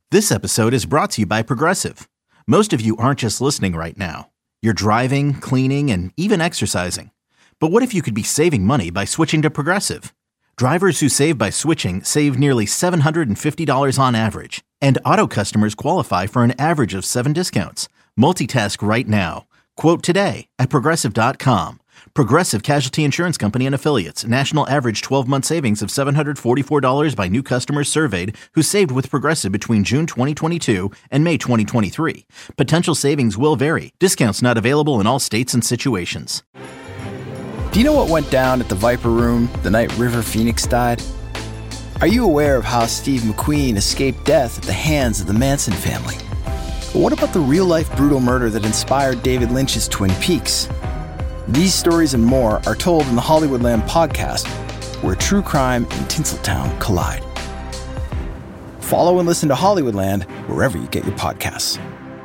This episode is brought to you by Progressive. Most of you aren't just listening right now. You're driving, cleaning, and even exercising. But what if you could be saving money by switching to Progressive? Drivers who save by switching save nearly $750 on average. And auto customers qualify for an average of 7 discounts. Multitask right now. Quote today at Progressive.com. Progressive Casualty Insurance Company and Affiliates. National average 12-month savings of $744 by new customers surveyed who saved with Progressive between June 2022 and May 2023. Potential savings will vary. Discounts not available in all states and situations. Do you know what went down at the Viper Room the night River Phoenix died? Are you aware of how Steve McQueen escaped death at the hands of the Manson family? But what about the real-life brutal murder that inspired David Lynch's Twin Peaks? These stories and more are told in the Hollywoodland podcast, where true crime and Tinseltown collide. Follow and listen to Hollywoodland wherever you get your podcasts.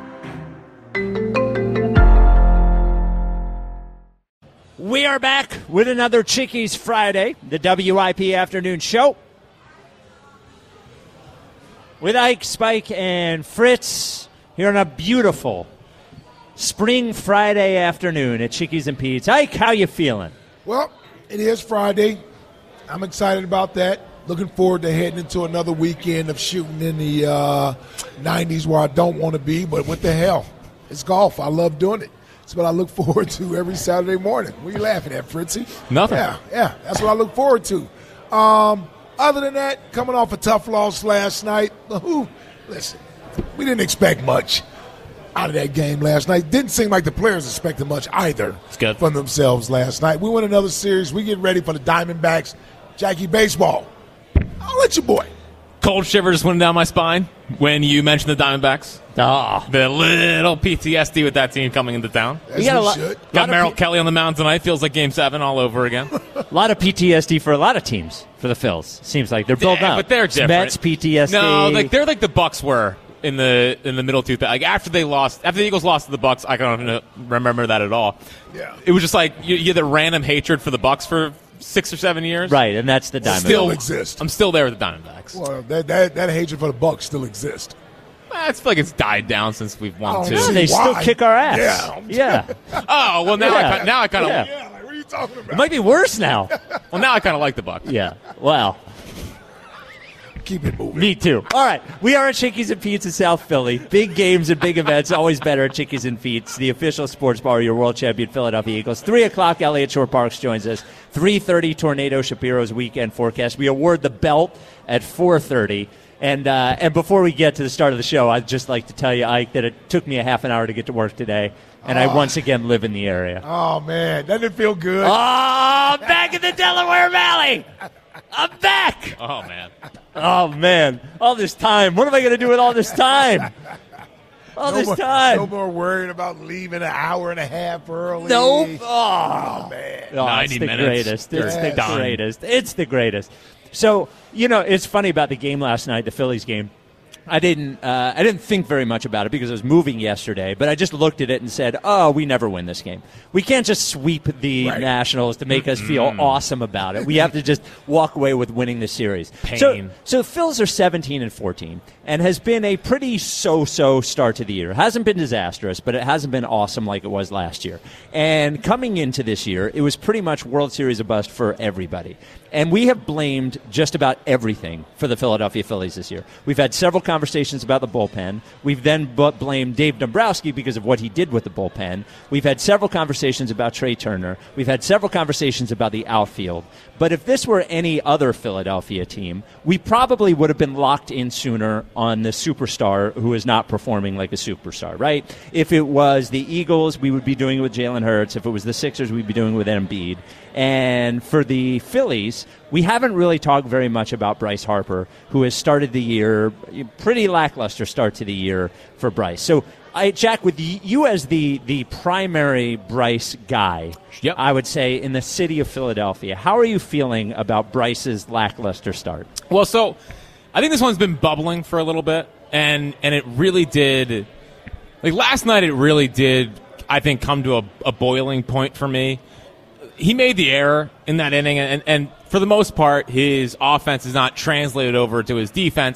We are back with another Chickies Friday, the WIP afternoon show. With Ike, Spike, and Fritz here on a beautiful spring Friday afternoon at Chickies and Pete's. Ike, how you feeling? Well, it is Friday. I'm excited about that. Looking forward to heading into another weekend of shooting in the 90s where I don't want to be, but what the hell? It's golf. I love doing it. It's what I look forward to every Saturday morning. What are you laughing at, Fritzy? Nothing. Yeah, that's what I look forward to. Other than that, coming off a tough loss last night, listen, we didn't expect much out of that game last night. Didn't seem like the players expected much either from themselves last night. We win another series. We get ready for the Diamondbacks. Jackie Baseball. I'll let you boy. Cold shivers went down my spine when you mentioned the Diamondbacks. Oh. The little PTSD with that team coming into town. Got Merrill Kelly on the mound tonight. Feels like Game 7 all over again. A lot of PTSD for a lot of teams for the Phils. Seems like they're built up. But they're different. Mets PTSD. No, they're like the Bucks were in the middle of 2000. Like after the Eagles lost to the Bucks, I don't remember that at all. Yeah. It was just like you had the random hatred for the Bucks for 6 or 7 years. Right, and that's the Diamondbacks. Still exists. I'm still there with the Diamondbacks. Well, that hatred for the Bucks still exists. I feel like it's died down since we've won 2. They still kick our ass. Yeah. Oh, well, now I kind of... Yeah, like, what are you talking about? It might be worse now. Well, now I kind of like the Bucks. Yeah, well... Keep it moving. Me too. All right. We are at Chickies and Pete's in South Philly. Big games and big events, always better at Chickies and Pete's, the official sports bar of your world champion Philadelphia Eagles. 3 o'clock, Elliott Shore Parks joins us. 3:30, Tornado Shapiro's weekend forecast. We award the belt at 4:30. And before we get to the start of the show, I'd just like to tell you, Ike, that it took me a half an hour to get to work today, and I once again live in the area. Oh, man. Doesn't it feel good? Oh, I'm back in the Delaware Valley. I'm back. Oh, man. Oh, man. All this time. What am I going to do with all this time? No more worrying about leaving an hour and a half early. Nope. Oh man. Oh, 90 it's the minutes. greatest. It's the Done. greatest. It's the greatest. So, it's funny about the game last night, the Phillies game. I didn't think very much about it because I was moving yesterday, but I just looked at it and said, oh, we never win this game. We can't just sweep the Nationals to make us feel awesome about it. We have to just walk away with winning the series. Pain. So Phils are 17-14 and has been a pretty so-so start to the year. It hasn't been disastrous, but it hasn't been awesome like it was last year. And coming into this year, it was pretty much World Series of bust for everybody. And we have blamed just about everything for the Philadelphia Phillies this year. We've had several conversations about the bullpen. We've then blamed Dave Dombrowski because of what he did with the bullpen. We've had several conversations about Trey Turner. We've had several conversations about the outfield. But if this were any other Philadelphia team, we probably would have been locked in sooner on the superstar who is not performing like a superstar, right? If it was the Eagles, we would be doing it with Jalen Hurts. If it was the Sixers, we'd be doing it with Embiid. And for the Phillies, we haven't really talked very much about Bryce Harper, who has started the year, pretty lackluster start to the year for Bryce. So, Jack, with you as the primary Bryce guy, Yep. I would say in the city of Philadelphia, how are you feeling about Bryce's lackluster start? Well, so I think this one's been bubbling for a little bit, and it really did. Like last night, it really did, I think, come to a boiling point for me. He made the error in that inning, and for the most part, his offense is not translated over to his defense.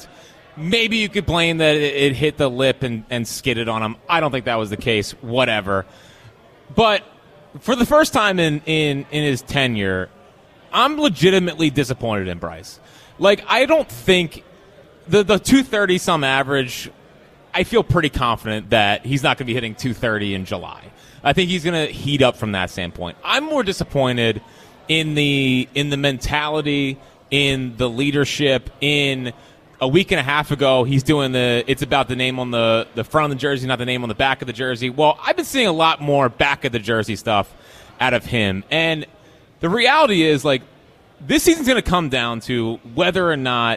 maybe you could blame that it hit the lip and skidded on him. I don't think that was the case. Whatever. But for the first time in his tenure, I'm legitimately disappointed in Bryce. Like, I don't think the 230-some average, I feel pretty confident that he's not going to be hitting 230 in July. I think he's going to heat up from that standpoint. I'm more disappointed in the mentality, in the leadership. In a week and a half ago, he's doing it's about the name on the front of the jersey, not the name on the back of the jersey. Well, I've been seeing a lot more back of the jersey stuff out of him. And the reality is, like, this season's going to come down to whether or not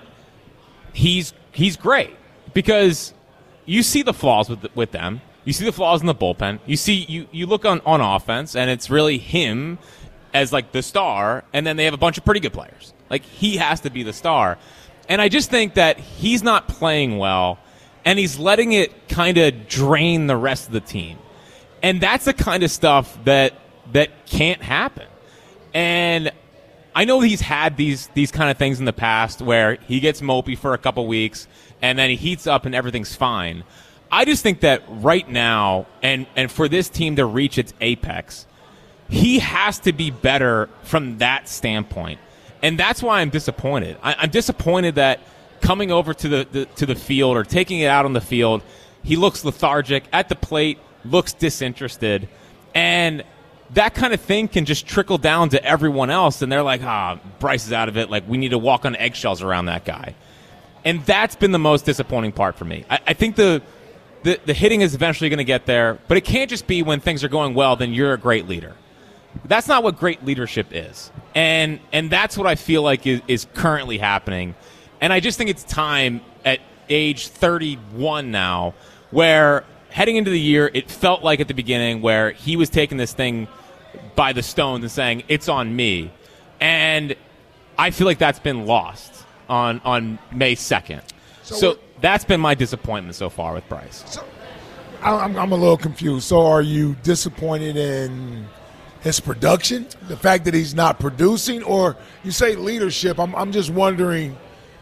he's great. Because you see the flaws with them. You see the flaws in the bullpen. You look on offense, and it's really him as, like, the star, and then they have a bunch of pretty good players. Like, he has to be the star. And I just think that he's not playing well, and he's letting it kind of drain the rest of the team. And that's the kind of stuff that can't happen. And I know he's had these kind of things in the past where he gets mopey for a couple weeks, and then he heats up and everything's fine. I just think that right now, and for this team to reach its apex, he has to be better from that standpoint. And that's why I'm disappointed. I'm disappointed that coming over to the field or taking it out on the field, he looks lethargic at the plate, looks disinterested, and that kind of thing can just trickle down to everyone else, and they're like, Bryce is out of it. Like, we need to walk on eggshells around that guy. And that's been the most disappointing part for me. I think the hitting is eventually going to get there, but it can't just be when things are going well, then you're a great leader. That's not what great leadership is. And that's what I feel like is currently happening. And I just think it's time at age 31 now, where heading into the year, it felt like at the beginning where he was taking this thing by the stones and saying, it's on me. And I feel like that's been lost on May 2nd. So that's been my disappointment so far with Bryce. So I'm a little confused. So are you disappointed in his production, the fact that he's not producing, or you say leadership? I'm just wondering.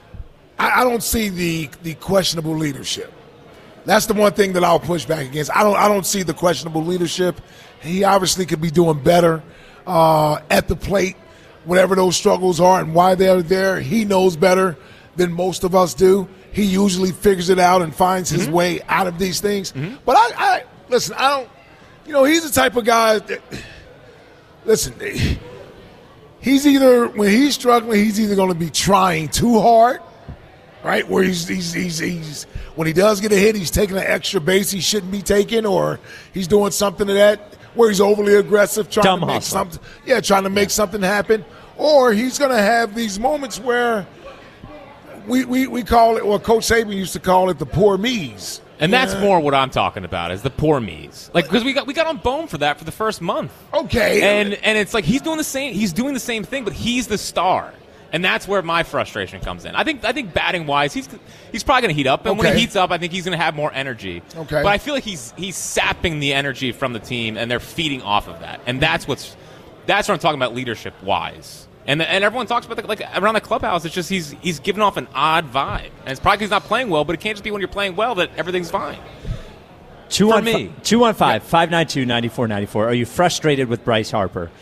I don't see the questionable leadership. That's the one thing that I'll push back against. I don't see the questionable leadership. He obviously could be doing better at the plate, whatever those struggles are and why they're there. He knows better than most of us do. He usually figures it out and finds his way out of these things. Mm-hmm. But I listen, I don't, he's the type of guy that, listen, he's either, when he's struggling, he's either going to be trying too hard, right? Where he's when he does get a hit, he's taking an extra base he shouldn't be taking, or he's doing something to that where he's overly aggressive, trying to make something happen, or he's going to have these moments where we call it, or Coach Saban used to call it, the poor me's. And that's more what I'm talking about, is the poor me's. Like, because we got on bone for that for the first month. Okay. And it's like he's doing the same thing, but he's the star. And that's where my frustration comes in. I think batting wise, he's probably going to heat up, and when he heats up, I think he's going to have more energy. Okay. But I feel like he's sapping the energy from the team, and they're feeding off of that. And that's what I'm talking about leadership wise. And everyone talks about around the clubhouse. It's just he's giving off an odd vibe, and it's probably 'cause he's not playing well. But it can't just be when you're playing well that everything's fine. 215-592-9494. Are you frustrated with Bryce Harper?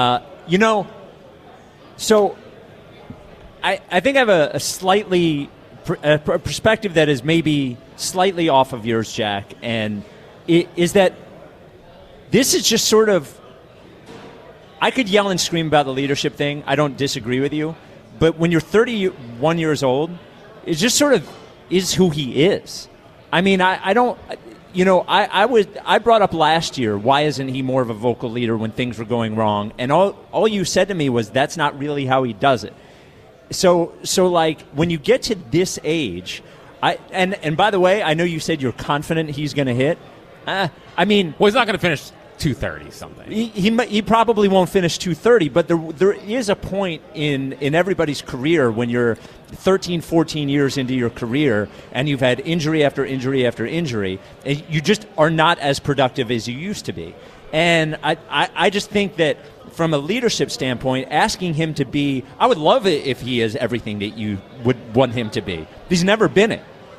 So I think I have a slightly a perspective that is maybe slightly off of yours, Jack, and it is that this is just sort of, I could yell and scream about the leadership thing. I don't disagree with you. But when you're 31 years old, it just sort of is who he is. I mean, I don't, I brought up last year, why isn't he more of a vocal leader when things were going wrong? And all you said to me was, that's not really how he does it. So like, when you get to this age, and by the way, I know you said you're confident he's going to hit. Well, he's not going to finish 230 something. He probably won't finish 230, but there is a point in everybody's career when you're 13, 14 years into your career and you've had injury after injury after injury, and you just are not as productive as you used to be. And I just think that from a leadership standpoint, asking him to be, I would love it if he is everything that you would want him to be. He's never been it.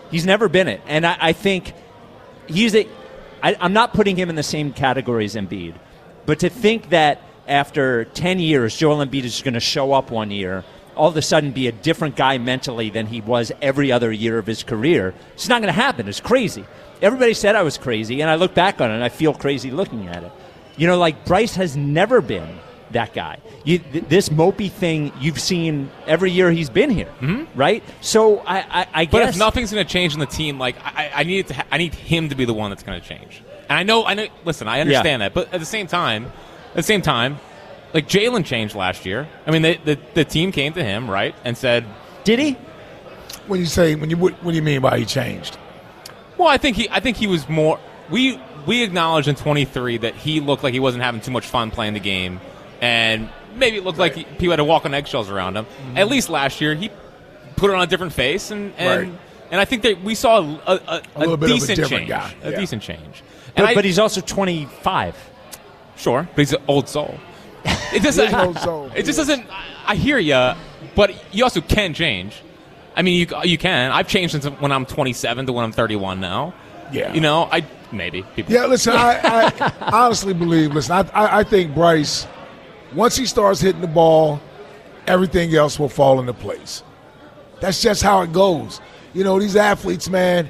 He's never been it. And I think I'm not putting him in the same category as Embiid. But to think that after 10 years, Joel Embiid is just going to show up one year, all of a sudden be a different guy mentally than he was every other year of his career, it's not going to happen. It's crazy. Everybody said I was crazy, and I look back on it, and I feel crazy looking at it. You know, like Bryce has never been that guy. This mopey thing you've seen every year he's been here, right? So I guess. But if nothing's going to change in the team, like I need him to be the one that's going to change. And I know. Listen, I understand that, but at the same time, like Jalen changed last year. I mean, the team came to him, right, and said, "Did he?" What do you mean by he changed? Well, I think he was more. We acknowledged in 23 that he looked like he wasn't having too much fun playing the game, and maybe it looked like people had to walk on eggshells around him. Mm-hmm. At least last year, he put it on a different face, and I think that we saw a little bit decent of a different change, guy. a decent change. But he's also 25. Sure, but he's an old soul. It just doesn't. I hear you, but you also can change. I mean, you can. I've changed since when I'm 27 to when I'm 31 now. Yeah. You know, maybe people. Yeah, listen, I honestly believe. Listen, I think Bryce, once he starts hitting the ball, everything else will fall into place. That's just how it goes. You know, these athletes, man.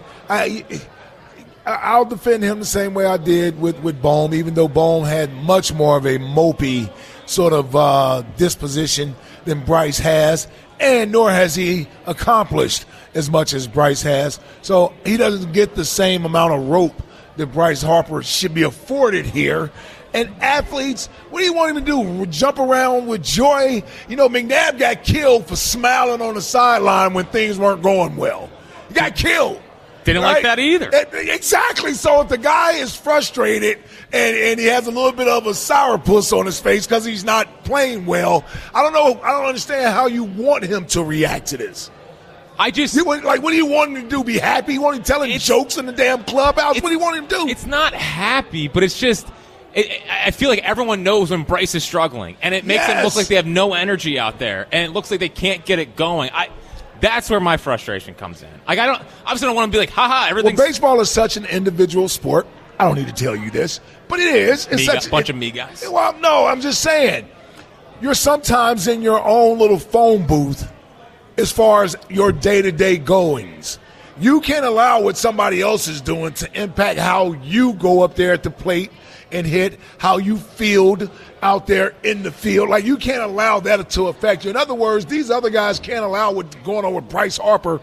I'll defend him the same way I did with Bohm, even though Bohm had much more of a mopey sort of disposition than Bryce has, and nor has he accomplished as much as Bryce has. So he doesn't get the same amount of rope that Bryce Harper should be afforded here. And athletes, what do you want him to do? Jump around with joy? You know, McNabb got killed for smiling on the sideline when things weren't going well. He got killed. Didn't like that either. Exactly. So if the guy is frustrated and he has a little bit of a sourpuss on his face because he's not playing well, I don't understand how you want him to react to this. What do you want him to do? Be happy? You want him telling jokes in the damn clubhouse? What do you want him to do? It's not happy, but it's just I feel like everyone knows when Bryce is struggling, and it makes it look like they have no energy out there, and it looks like they can't get it going. That's where my frustration comes in. Like I obviously don't want to be like, haha, everything's... Well, baseball is such an individual sport. I don't need to tell you this, but it is. It's a bunch of me guys. Well, no, I'm just saying. You're sometimes in your own little phone booth as far as your day-to-day goings. You can't allow what somebody else is doing to impact how you go up there at the plate and hit, how you field out there in the field. Like, you can't allow that to affect you. In other words, these other guys can't allow what's going on with Bryce Harper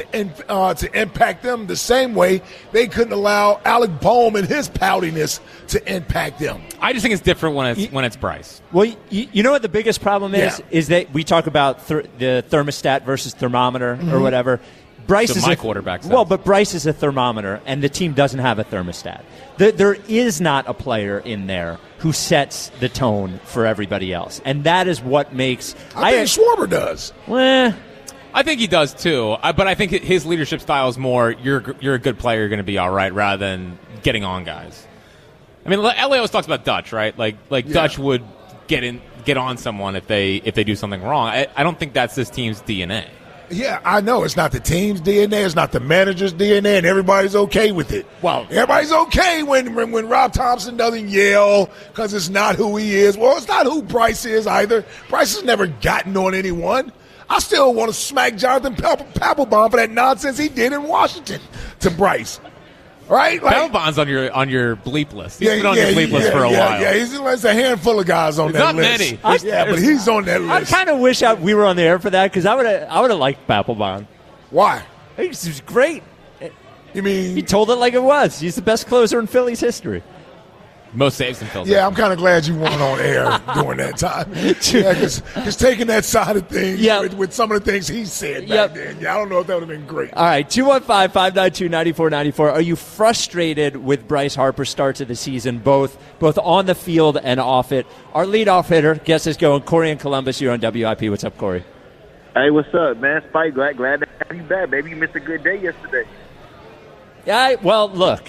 to impact them the same way they couldn't allow Alec Bohm and his poutiness to impact them. I just think it's different when it's Bryce. Well, you know what the biggest problem is? Is that we talk about the thermostat versus thermometer or whatever. Bryce is my quarterback says. Well, but Bryce is a thermometer, and the team doesn't have a thermostat. There is not a player in there who sets the tone for everybody else, and that is what makes. I think Schwarber does. Well, I think he does too, but I think his leadership style is more you're a good player, you're going to be all right, rather than getting on guys. I mean, LA always talks about Dutch, right? Like Dutch would get on someone if they do something wrong. I don't think that's this team's DNA. Yeah, I know. It's not the team's DNA. It's not the manager's DNA, and everybody's okay with it. Well, everybody's okay when Rob Thompson doesn't yell because it's not who he is. Well, it's not who Bryce is either. Bryce has never gotten on anyone. I still want to smack Jonathan Papelbon for that nonsense he did in Washington to Bryce. Right? Papelbon's on your bleep list. He's been on your bleep list for a while. Yeah, there's a handful of guys on that list. Not many. But he's on that list. I kind of wish we were on the air for that because I would have liked Papelbon. Why? He was great. You mean he told it like it was? He's the best closer in Phillies history. Most saves in Phillies. Yeah, I'm kind of glad you weren't on air during that time. Yeah, because taking that side of things with some of the things he said back then, I don't know if that would have been great. All right, 215-592-9494. Are you frustrated with Bryce Harper's start to the season, both on the field and off it? Our leadoff hitter, guess is going Corey in Columbus. You're on WIP. What's up, Corey? Hey, what's up, man? Spike, glad to have you back, baby. You missed a good day yesterday. Yeah, well, look.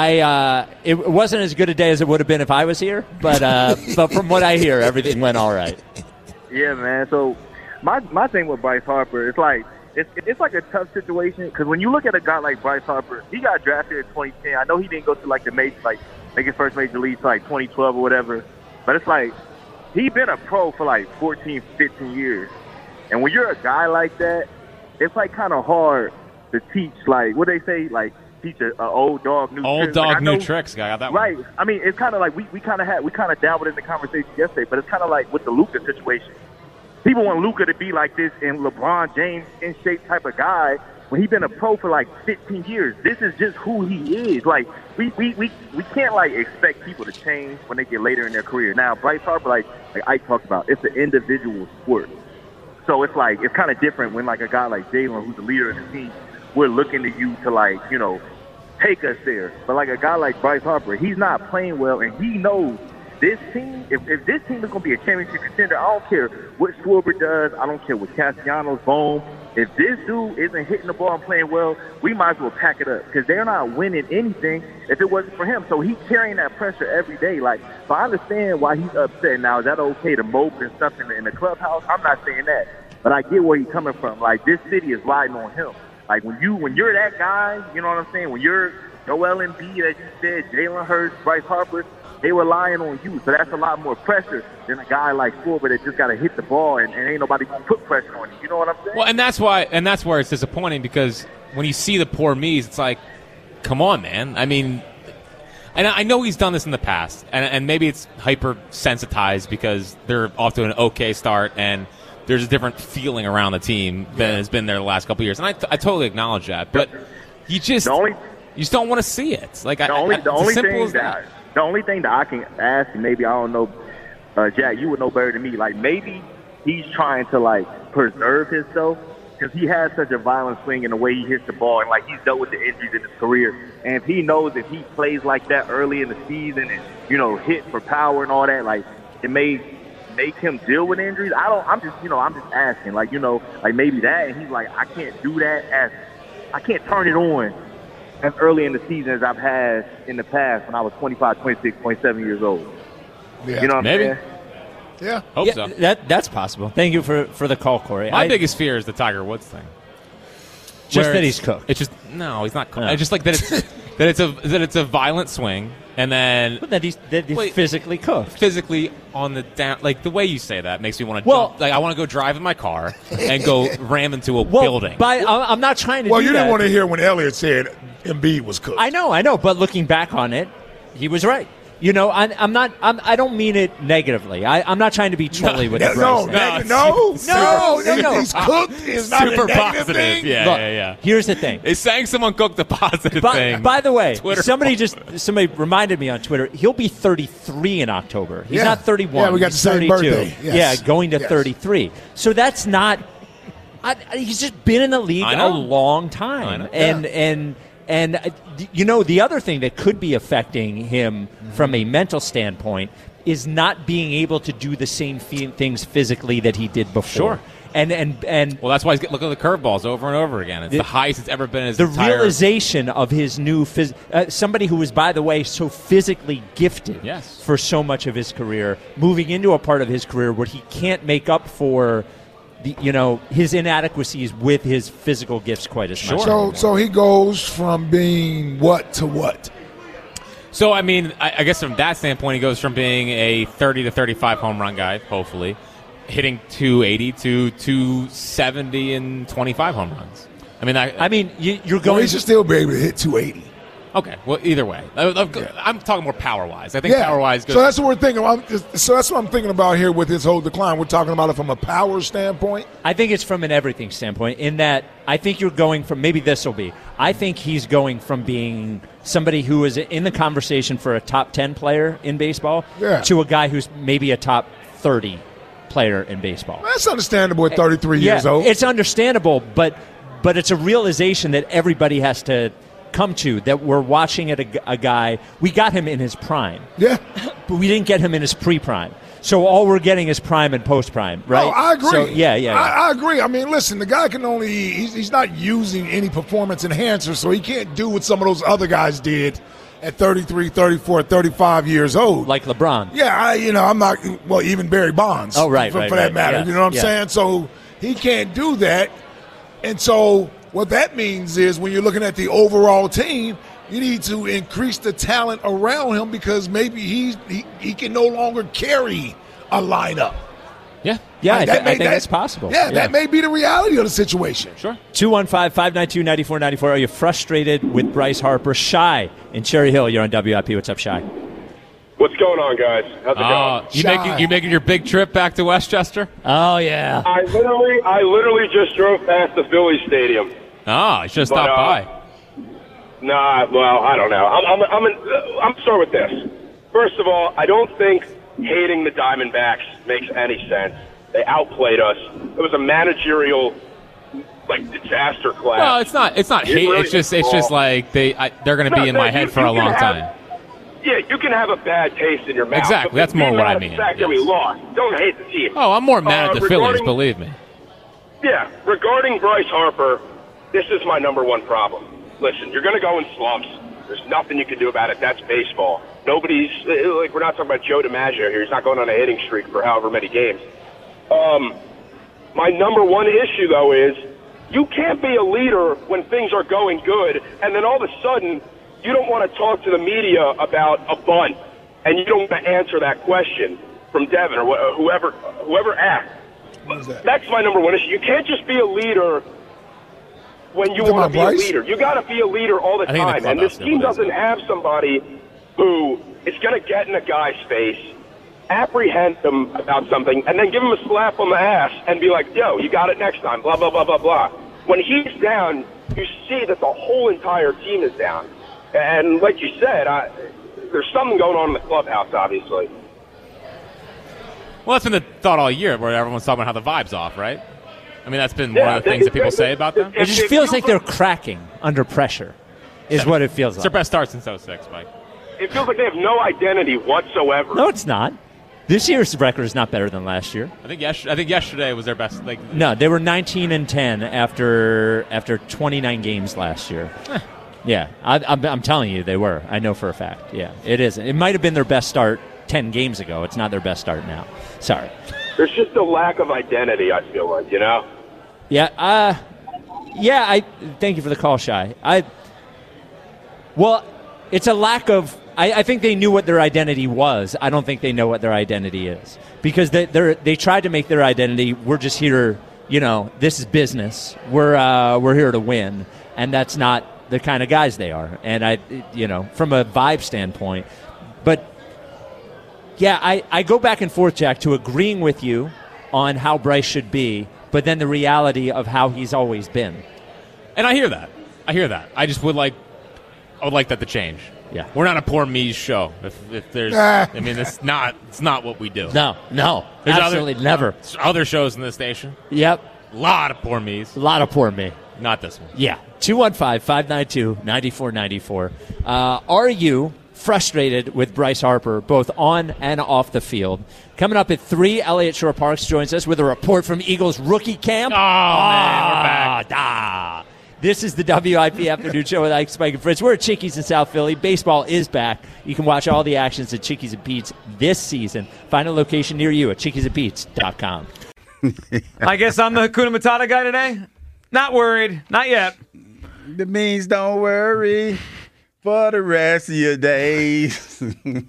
It wasn't as good a day as it would have been if I was here, but from what I hear, everything went all right. Yeah, man. So my thing with Bryce Harper, it's like it's like a tough situation because when you look at a guy like Bryce Harper, he got drafted in 2010. I know he didn't go to like the major, like make his first major league to like 2012 or whatever, but it's like he been a pro for like 14, 15 years, and when you're a guy like that, it's like kind of hard to teach. Like what they say, like teach an old dog new old tricks. dog like, new tricks. Guy got that right. one. I mean, it's kind of like we kind of dabbled in the conversation yesterday, but it's kind of like with the Luka situation. People want Luka to be like this and LeBron James in shape type of guy when he's been a pro for like 15 years. This is just who he is. Like we can't like expect people to change when they get later in their career. Now Bryce Harper, like Ike talked about, it's an individual sport. So it's like it's kind of different when like a guy like Jalen, who's the leader of the team, we're looking to you to like, you know, take us there. But like a guy like Bryce Harper, he's not playing well, and he knows this team, if this team is going to be a championship contender, I don't care what Schwarber does. I don't care what Castellanos, Bohm. If this dude isn't hitting the ball and playing well, we might as well pack it up because they're not winning anything if it wasn't for him. So he's carrying that pressure every day. Like, so I understand why he's upset. Now, is that okay to mope and stuff in the clubhouse? I'm not saying that. But I get where he's coming from. Like, this city is riding on him. Like, when you're that guy, you know what I'm saying? When you're Joel Embiid, as you said, Jalen Hurts, Bryce Harper, they relying on you. So that's a lot more pressure than a guy like Schwarber that just got to hit the ball and ain't nobody going to put pressure on you. You know what I'm saying? Well, and that's where it's disappointing because when you see the poor me's, it's like, come on, man. I mean, and I know he's done this in the past, and maybe it's hyper-sensitized because they're off to an okay start and there's a different feeling around the team than has been there the last couple of years. And I totally acknowledge that. But you just don't want to see it. Like the only thing that I can ask, and maybe I don't know, Jack, you would know better than me. Like maybe he's trying to like preserve himself because he has such a violent swing in the way he hits the ball, and like he's dealt with the injuries in his career. And if he knows if he plays like that early in the season and hit for power and all that, like it may make him deal with injuries. I'm just asking, like maybe that, and he's like, I can't do that I can't turn it on as early in the season as I've had in the past when I was 25, 26, 27 years old. Yeah. You know what I'm saying? Yeah. Hope so. That's possible. Thank you for the call, Corey. My biggest fear is the Tiger Woods thing. Just that he's cooked. It's just no, he's not cooked. No. I just like that it's a violent swing, and then But that he's physically cooked. Physically on the down, like the way you say that makes me want to jump. Like I want to go drive in my car and go ram into a building. I'm not trying to. Well, do you that. didn't want to hear when Elliott said Embiid was cooked. I know. But looking back on it, he was right. I don't mean it negatively. I'm not trying to be trolly with the No. He's cooked is not super a negative positive. thing. Yeah, Look, yeah. Here's the thing. Is saying someone cooked a positive thing. By the way, Twitter somebody reminded me on Twitter. He'll be 33 in October. He's not 31. Yeah, we got the same 32. birthday. Yes. Yeah, going to 33. So that's not. He's just been in the league a long time, and the other thing that could be affecting him from a mental standpoint is not being able to do the same things physically that he did before. Sure. And well, that's why he's looking at the curveballs over and over again. It's the highest it's ever been in his entire... realization of his new somebody who was, by the way, so physically gifted for so much of his career, moving into a part of his career where he can't make up for his inadequacies with his physical gifts quite as much. So he goes from being what to what? So, I mean, I guess from that standpoint, he goes from being a 30 to 35 home run guy, hopefully, hitting 280 to 270 and 25 home runs. You're going. He should still be able to hit 280. Okay, well, either way. I'm talking more power-wise. I think power-wise goes... So that's what we're thinking. So that's what I'm thinking about here with his whole decline. We're talking about it from a power standpoint? I think it's from an everything standpoint in that I think you're going from... Maybe this will be. I think he's going from being somebody who is in the conversation for a top 10 player in baseball to a guy who's maybe a top 30 player in baseball. That's understandable at 33 years old. It's understandable, but it's a realization that everybody has to come to, that we're watching a guy. We got him in his prime. Yeah. But we didn't get him in his pre-prime. So all we're getting is prime and post-prime, right? Oh, I agree. So, yeah. I agree. I mean, listen, the guy can he's not using any performance enhancer, so he can't do what some of those other guys did at 33, 34, 35 years old. Like LeBron. Yeah, I'm not, even Barry Bonds. Oh, right, for that matter. Yeah. You know what I'm saying? So he can't do that. And so what that means is when you're looking at the overall team, you need to increase the talent around him because maybe he can no longer carry a lineup. Yeah, I think that's possible. Yeah, that may be the reality of the situation. Sure. 215-592-9494. Are you frustrated with Bryce Harper? Shy in Cherry Hill, you're on WIP. What's up, Shy? What's going on, guys? How's it going? You making your big trip back to Westchester? Oh, yeah. I literally just drove past the Phillies stadium. Oh, you should have stopped by. Nah, well, I don't know. I'm start with this. First of all, I don't think hating the Diamondbacks makes any sense. They outplayed us. It was a managerial disaster class. Well, it's not hate. Really it's just like they're going to be in my head for a long time. Yeah, you can have a bad taste in your mouth. Exactly. That's more what I mean. The fact that we lost. Don't hate the team. Oh, I'm more mad at the Phillies, believe me. Yeah, regarding Bryce Harper, this is my number one problem. Listen, you're going to go in slumps. There's nothing you can do about it. That's baseball. Nobody's we're not talking about Joe DiMaggio here. He's not going on a hitting streak for however many games. My number one issue, though, is you can't be a leader when things are going good, and then all of a sudden you don't want to talk to the media about a bunt, and you don't want to answer that question from Devin or whoever asked. That's my number one issue. You can't just be a leader when you want to be a leader. You got to be a leader all the time. And this team doesn't have somebody who is going to get in a guy's face, apprehend him about something, and then give him a slap on the ass and be like, yo, you got it next time, blah, blah, blah, blah, blah. When he's down, you see that the whole entire team is down. And like you said, there's something going on in the clubhouse, obviously. Well, that's been the thought all year, where everyone's talking about how the vibe's off, right? I mean, that's been one of the things that people say about them. It just feels like they're cracking under pressure, is what it feels like. It's their best start since 06, Mike. It feels like they have no identity whatsoever. No, it's not. This year's record is not better than last year. I think yesterday was their best. No, they were 19-10 after 29 games last year. Yeah, I'm telling you, they were. I know for a fact. Yeah, it is. It might have been their best start 10 games ago. It's not their best start now. Sorry. There's just a lack of identity, I feel like, Yeah. I thank you for the call, Shy. Well, it's a lack of. I think they knew what their identity was. I don't think they know what their identity is because they tried to make their identity. We're just here. This is business. We're here to win, and that's not the kind of guys they are. And from a vibe standpoint, but yeah, I go back and forth, Jack, to agreeing with you on how Bryce should be, but then the reality of how he's always been. And I hear that. I just would like that to change. Yeah, we're not a poor me's show. If there's, I mean, it's not what we do. No, there's absolutely never other shows in this station. Yep, a lot of poor me's. A lot of poor me. Not this one. Yeah, 215-592-9494. Are you frustrated with Bryce Harper, both on and off the field? Coming up at 3, Elliott Shore-Parks joins us with a report from Eagles rookie camp. Oh, man, we're back. This is the WIP Afternoon Show with Ike, Spike, and Fritz. We're at Chickies in South Philly. Baseball is back. You can watch all the actions at Chickies and Pete's this season. Find a location near you at chickiesandpete's.com. I guess I'm the Hakuna Matata guy today? Not worried. Not yet. That means don't worry for the rest of your days.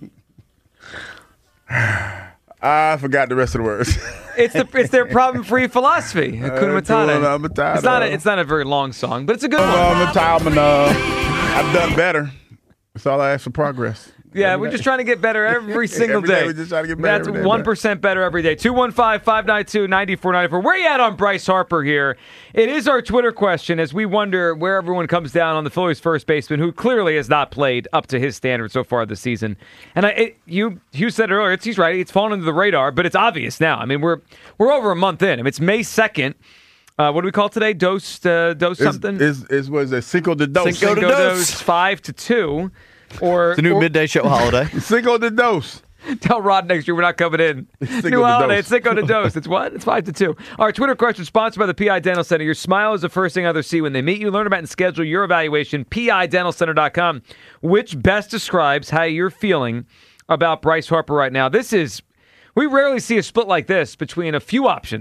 I forgot the rest of the words. It's their problem-free philosophy. Hakuna Matata. It's not a very long song, but it's a good one. I've done better. That's all I ask for progress. Yeah, we're just trying to get better every single day. We're just trying to get better. That's 1% better every day. 215-592-9494. Where you at on Bryce Harper here? It is our Twitter question as we wonder where everyone comes down on the Phillies' first baseman, who clearly has not played up to his standard so far this season. And you said earlier, he's right. It's fallen under the radar, but it's obvious now. I mean, we're over a month in. I mean, it's May 2nd. What do we call today? Dose something? Was it Cinco de Dos? Cinco de Dos, 5-2. Or the new midday show holiday. Cinco de Dos. Tell Rod next year we're not coming in. New holiday, it's Cinco de Dos. It's what? It's 5-2. Our Twitter question sponsored by the PI Dental Center. Your smile is the first thing others see when they meet you. Learn about and schedule your evaluation. PIDentalCenter.com, which best describes how you're feeling about Bryce Harper right now. We rarely see a split like this between a few options.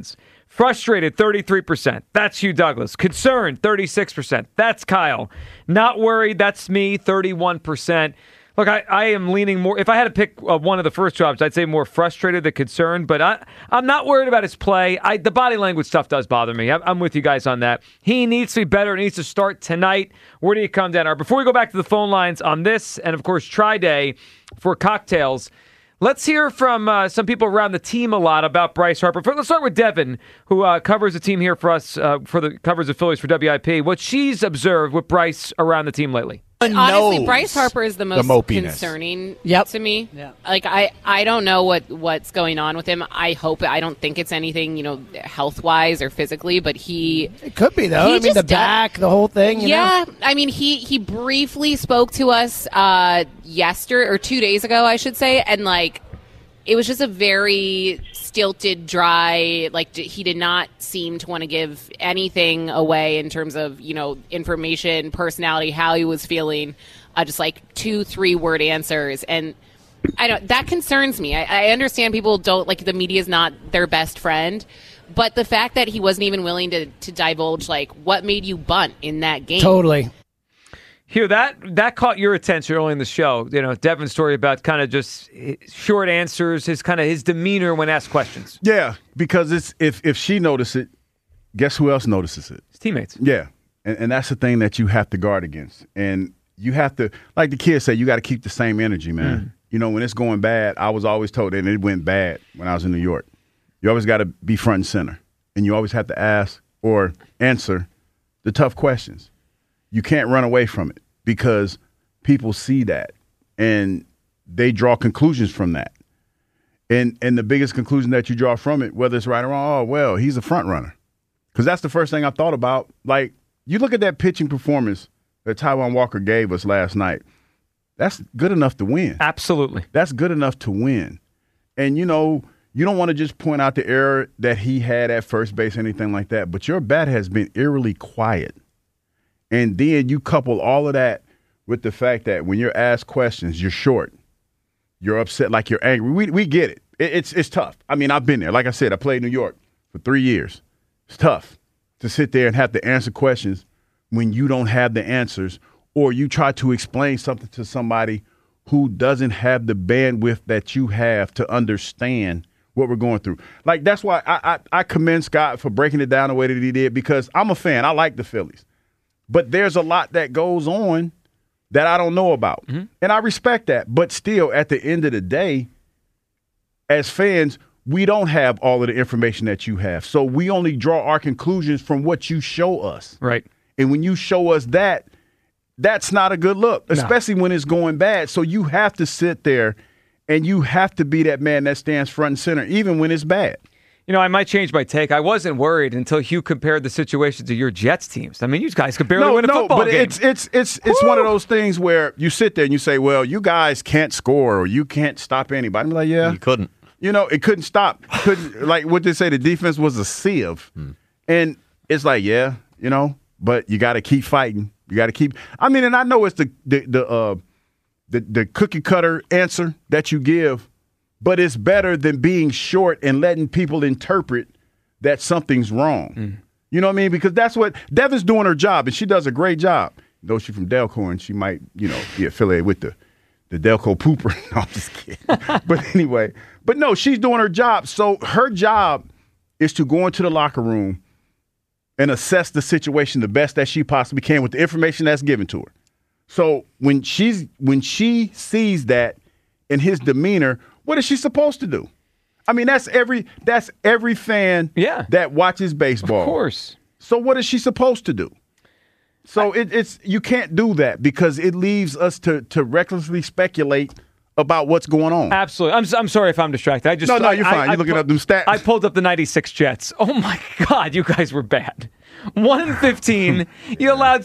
Frustrated, 33%. That's Hugh Douglas. Concerned, 36%. That's Kyle. Not worried, that's me, 31%. Look, I am leaning more. If I had to pick one of the first jobs, I'd say more frustrated than concerned. But I'm not worried about his play. The body language stuff does bother me. I'm with you guys on that. He needs to be better. He needs to start tonight. Where do you come down? Before we go back to the phone lines on this, and of course, Tri-Day for cocktails, let's hear from some people around the team a lot about Bryce Harper. Let's start with Devin, who covers the team here for us, covers the Phillies for WIP. What she's observed with Bryce around the team lately. Honestly, Bryce Harper is the most concerning to me. Yeah. Like I don't know what's going on with him. I don't think it's anything, health wise or physically, but it could be though. I mean, the back, the whole thing. You know? I mean, he briefly spoke to us yesterday or 2 days ago, I should say, and it was just a very stilted, dry, he did not seem to want to give anything away in terms of, information, personality, how he was feeling, just 2-3 word answers. And that concerns me. I understand people don't, the media is not their best friend, but the fact that he wasn't even willing to divulge, what made you bunt in that game. Totally. Hugh, that caught your attention early in the show. Devin's story about kind of just short answers, his demeanor when asked questions. Yeah, because if she noticed it, guess who else notices it? His teammates. Yeah, and that's the thing that you have to guard against. And you have to, like the kids say, you got to keep the same energy, man. When it's going bad, I was always told, and it went bad when I was in New York, you always got to be front and center. And you always have to ask or answer the tough questions. You can't run away from it because people see that and they draw conclusions from that. And the biggest conclusion that you draw from it, whether it's right or wrong, oh, well, he's a front runner. Because that's the first thing I thought about. You look at that pitching performance that Taijuan Walker gave us last night. That's good enough to win. Absolutely. That's good enough to win. And, you don't want to just point out the error that he had at first base or anything like that, but your bat has been eerily quiet. And then you couple all of that with the fact that when you're asked questions, you're short, you're upset, you're angry. We get it. It's tough. I mean, I've been there. Like I said, I played New York for 3 years. It's tough to sit there and have to answer questions when you don't have the answers, or you try to explain something to somebody who doesn't have the bandwidth that you have to understand what we're going through. That's why I commend Scott for breaking it down the way that he did, because I'm a fan. I like the Phillies. But there's a lot that goes on that I don't know about. Mm-hmm. And I respect that. But still, at the end of the day, as fans, we don't have all of the information that you have. So we only draw our conclusions from what you show us. Right. And when you show us that, that's not a good look, especially when it's going bad. So you have to sit there and you have to be that man that stands front and center, even when it's bad. I might change my take. I wasn't worried until Hugh compared the situation to your Jets teams. I mean, you guys could barely win a football game. It's one of those things where you sit there and you say, well, you guys can't score or you can't stop anybody. I'm like, yeah. You couldn't. It couldn't stop. What they say, the defense was a sieve. And it's but you got to keep fighting. You got to keep – I mean, and I know it's the cookie cutter answer that you give, but it's better than being short and letting people interpret that something's wrong. You know what I mean? Because that's what – Devin's doing her job, and she does a great job. Though she's from Delco, and she might, be affiliated with the Delco Pooper. No, I'm just kidding. But anyway. But no, she's doing her job. So her job is to go into the locker room and assess the situation the best that she possibly can with the information that's given to her. So when she sees that in his demeanor, what is she supposed to do? I mean, that's every fan that watches baseball. Of course. So what is she supposed to do? So it's you can't do that because it leaves us to recklessly speculate about what's going on. Absolutely. I'm sorry if I'm distracted. No, you're fine. You're looking up them stats. I pulled up the 96 Jets. Oh, my God. You guys were bad. 1-15. You allowed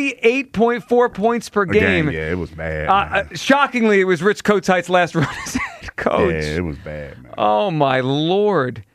28.4 points per game. Yeah, it was bad. Shockingly, it was Rich Kotite's last run as head coach. Yeah, it was bad, man. Oh, my Lord.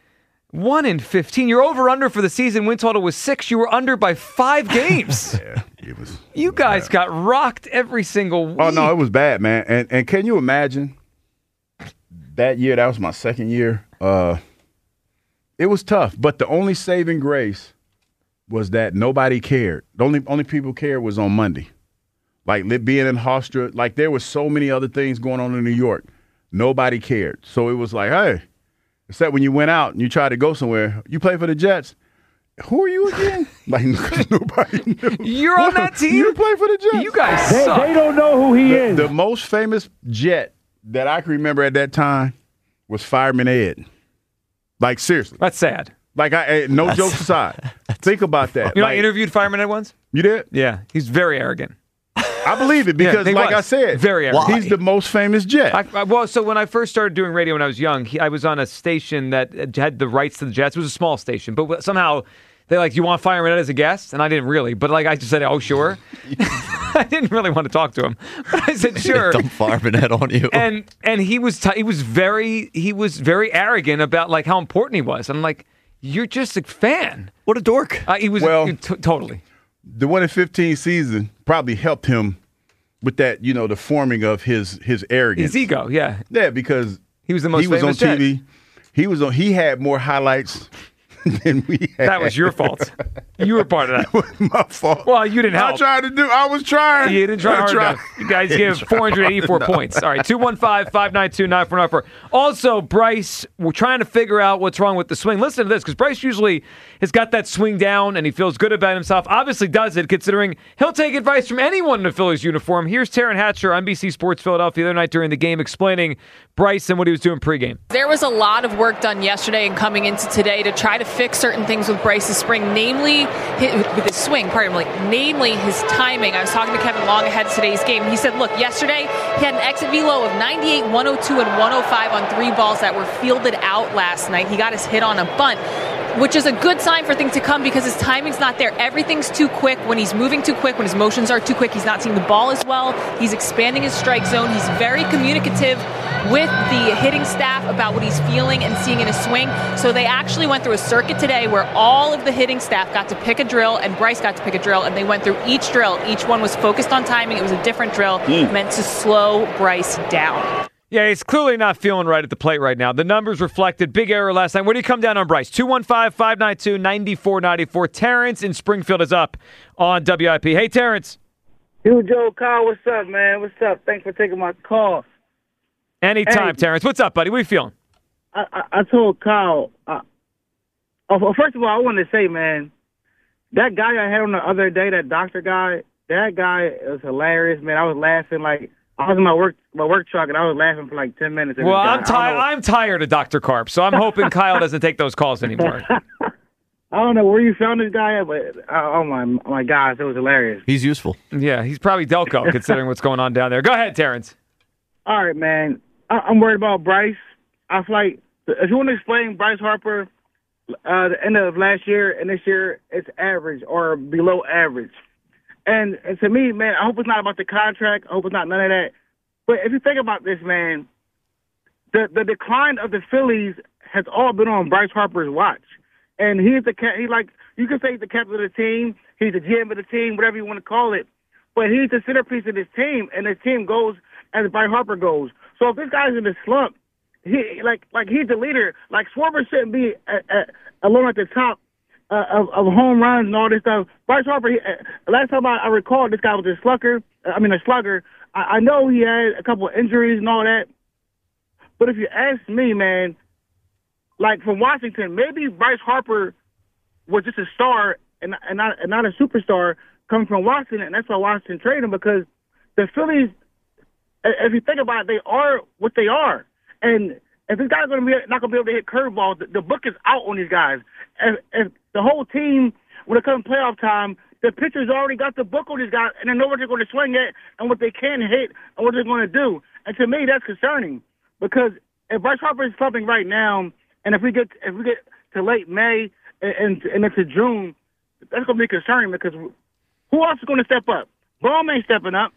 1-15. Your over-under for the season win total was 6. You were under by 5 games. Yeah, it was. You guys bad. got rocked every single week. Oh, no, it was bad, man. And can you imagine that year? That was my second year. It was tough, but the only saving grace was that nobody cared. The only people cared was on Monday. Like being in Hofstra, like there was so many other things going on in New York. Nobody cared. So it was like, hey, except when you went out and you tried to go somewhere, you play for the Jets. Who are you again? Like nobody knew. You're on that team? You play for the Jets. You guys suck. They don't know who he is. The most famous Jet that I can remember at that time was Fireman Ed. Like, seriously. That's sad. Like, no jokes aside. Think about that. You know, like, I interviewed Fireman Ed once. You did? Yeah. He's very arrogant. I believe it because, I said, very arrogant. He's the most famous Jet. So when I first started doing radio when I was young, I was on a station that had the rights to the Jets. It was a small station, but somehow they're like, "You want Fireman Ed as a guest?" And I didn't really, but like I just said, "Oh, sure." I didn't really want to talk to him, but I said, "Sure." Dump Fireman Ed on you. And he was very arrogant about like how important he was. I'm like, "You're just a fan." What a dork. He was totally. The 1 in 15 season probably helped him with that, the forming of his arrogance. His ego, yeah. Yeah, because he was the most famous famous on TV. He had more highlights than we had. That was your fault. You were part of that. It was my fault. Well, you didn't help. I was trying. You didn't try hard enough. You guys give 484 points. All right, 215-592-9494. Also, Bryce, we're trying to figure out what's wrong with the swing. Listen to this, because Bryce usually has got that swing down and he feels good about himself. Obviously does it, considering he'll take advice from anyone in a Phillies uniform. Here's Taryn Hatcher on NBC Sports Philadelphia the other night during the game explaining Bryce and what he was doing pregame. There was a lot of work done yesterday and coming into today to try to fix certain things with Bryce's spring, namely with his swing, namely his timing. I was talking to Kevin Long ahead of today's game. He said, look, yesterday he had an exit velo of 98, 102, and 105 on 3 balls that were fielded out last night. He got his hit on a bunt, which is a good sign for things to come because his timing's not there. Everything's too quick. When he's moving too quick, when his motions are too quick, he's not seeing the ball as well. He's expanding his strike zone. He's very communicative with the hitting staff about what he's feeling and seeing in his swing. So they actually went through a circuit today where all of the hitting staff got to pick a drill and Bryce got to pick a drill, and they went through each drill. Each one was focused on timing. It was a different drill meant to slow Bryce down. Yeah, he's clearly not feeling right at the plate right now. The numbers reflected big error last night. Where do you come down on Bryce? 215-592-9494. Terrence in Springfield is up on WIP. Hey, Terrence. You, Joe, Kyle, what's up, man? What's up? Thanks for taking my call. Anytime, Terrence. What's up, buddy? What are you feeling? I told Kyle, first of all, I want to say, man, that guy I had on the other day, that doctor guy, that guy was hilarious, man. I was laughing like I was in my work truck, and I was laughing for like 10 minutes. Well, I'm tired of Dr. Karp, so I'm hoping Kyle doesn't take those calls anymore. I don't know where you found this guy at, but oh my gosh, it was hilarious. He's useful. Yeah, he's probably Delco, considering what's going on down there. Go ahead, Terrence. All right, man. I'm worried about Bryce. I feel like if you want to explain Bryce Harper, the end of last year and this year, it's average or below average. And to me, man, I hope it's not about the contract. I hope it's not none of that. But if you think about this, man, the decline of the Phillies has all been on Bryce Harper's watch. And you can say he's the captain of the team, he's the GM of the team, whatever you want to call it. But he's the centerpiece of this team, and this team goes as Bryce Harper goes. So if this guy's in a slump, he's the leader. Like Schwarber shouldn't be alone at the top of home runs and all this stuff. Bryce Harper, last time I recall, this guy was a slugger. I know he had a couple of injuries and all that. But if you ask me, man, like from Washington, maybe Bryce Harper was just a star and not a superstar coming from Washington, and that's why Washington traded him, because the Phillies, if you think about it, they are what they are. And if this guy's not going to be able to hit curveballs, the book is out on these guys. If the whole team, when it comes to playoff time, the pitchers already got the book on these guys, and they know what they're going to swing at and what they can hit and what they're going to do. And to me, that's concerning, because if Bryce Harper is slumping right now, and if we get to late May and into June, that's going to be concerning, because who else is going to step up? Bohm ain't stepping up.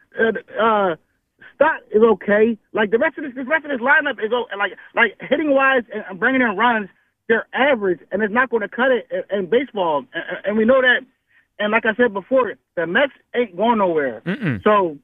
Stott is okay. Like the rest of this lineup is like hitting wise and bringing in runs, they're average, and it's not going to cut it in baseball, and we know that. And like I said before, the Mets ain't going nowhere. So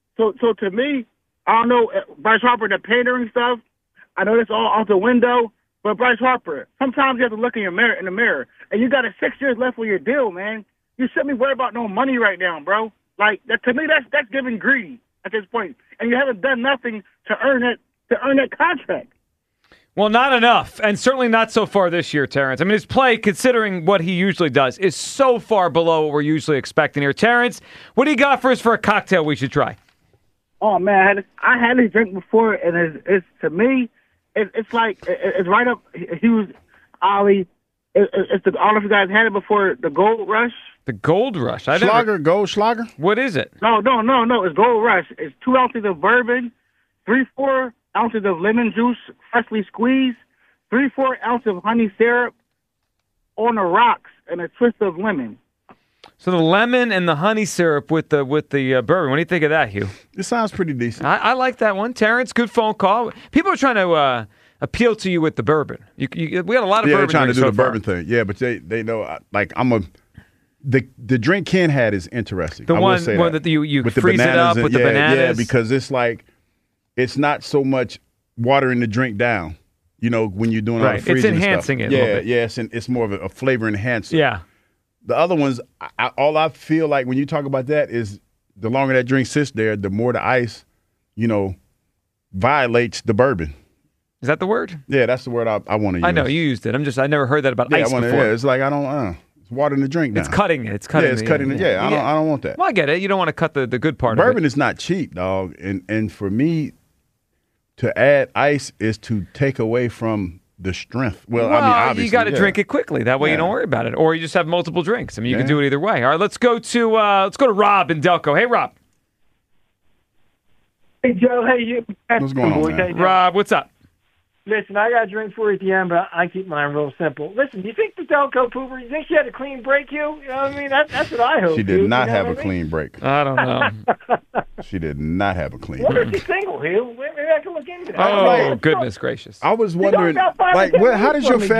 to me, I don't know, Bryce Harper, the pandering stuff, I know that's all out the window. But Bryce Harper, sometimes you have to look in the mirror, and you got 6 years left with your deal, man. You shouldn't be worried about no money right now, bro. Like that, to me, that's giving greedy at this point, and you haven't done nothing to earn that contract. Well, not enough, and certainly not so far this year, Terrence. I mean, his play, considering what he usually does, is so far below what we're usually expecting here. Terrence, what do you got for us for a cocktail we should try? Oh man, I had this drink before, and it's to me, it's like it's right up Hughes Ollie. I don't know if you guys had it before. The Gold Rush. The Gold Rush. Goldschlager. What is it? No. It's Gold Rush. It's 2 ounces of bourbon, 3-4 ounces of lemon juice, freshly squeezed, 3-4 ounces of honey syrup on the rocks, and a twist of lemon. So the lemon and the honey syrup with the bourbon. What do you think of that, Hugh? It sounds pretty decent. I like that one. Terrence, good phone call. People are trying to appeal to you with the bourbon. We got a lot of bourbon. They're trying to do the bourbon far. thing. Yeah, but they know like the drink Ken had is interesting. The I one that you with freeze it up with the bananas. Yeah, because it's like it's not so much watering the drink down. You know, when you're doing all the freezing, it's enhancing and it. Yeah, it's more of a flavor enhancer. Yeah. The other ones, all I feel like when you talk about that is the longer that drink sits there, the more the ice, violates the bourbon. Is that the word? Yeah, that's the word I want to use. I know you used it. I never heard that about ice before. Yeah, it's like I don't. It's watering the drink down. It's cutting it. It's cutting. Yeah, it's cutting it. Yeah, I don't want that. Well, I get it. You don't want to cut the good part bourbon of it. Bourbon is not cheap, dog. And for me, to add ice is to take away from the strength. Well, I mean, obviously, you got to drink it quickly. That way you don't worry about it. Or you just have multiple drinks. I mean, you can do it either way. All right, let's go to Rob in Delco. Hey, Rob. Hey, Joe. Hey, you. What's going on, man? Rob, what's up? Listen, I got a drink for you at the end, but I keep mine real simple. Listen, do you think the Delco Pooper, you think she had a clean break, Hugh? You know what I mean? That's what I hope. She did not have a clean break. I don't know. She did not have a clean break. break. What if she's single, Hugh? Maybe I can look into that. Oh, goodness gracious. I was wondering, how does your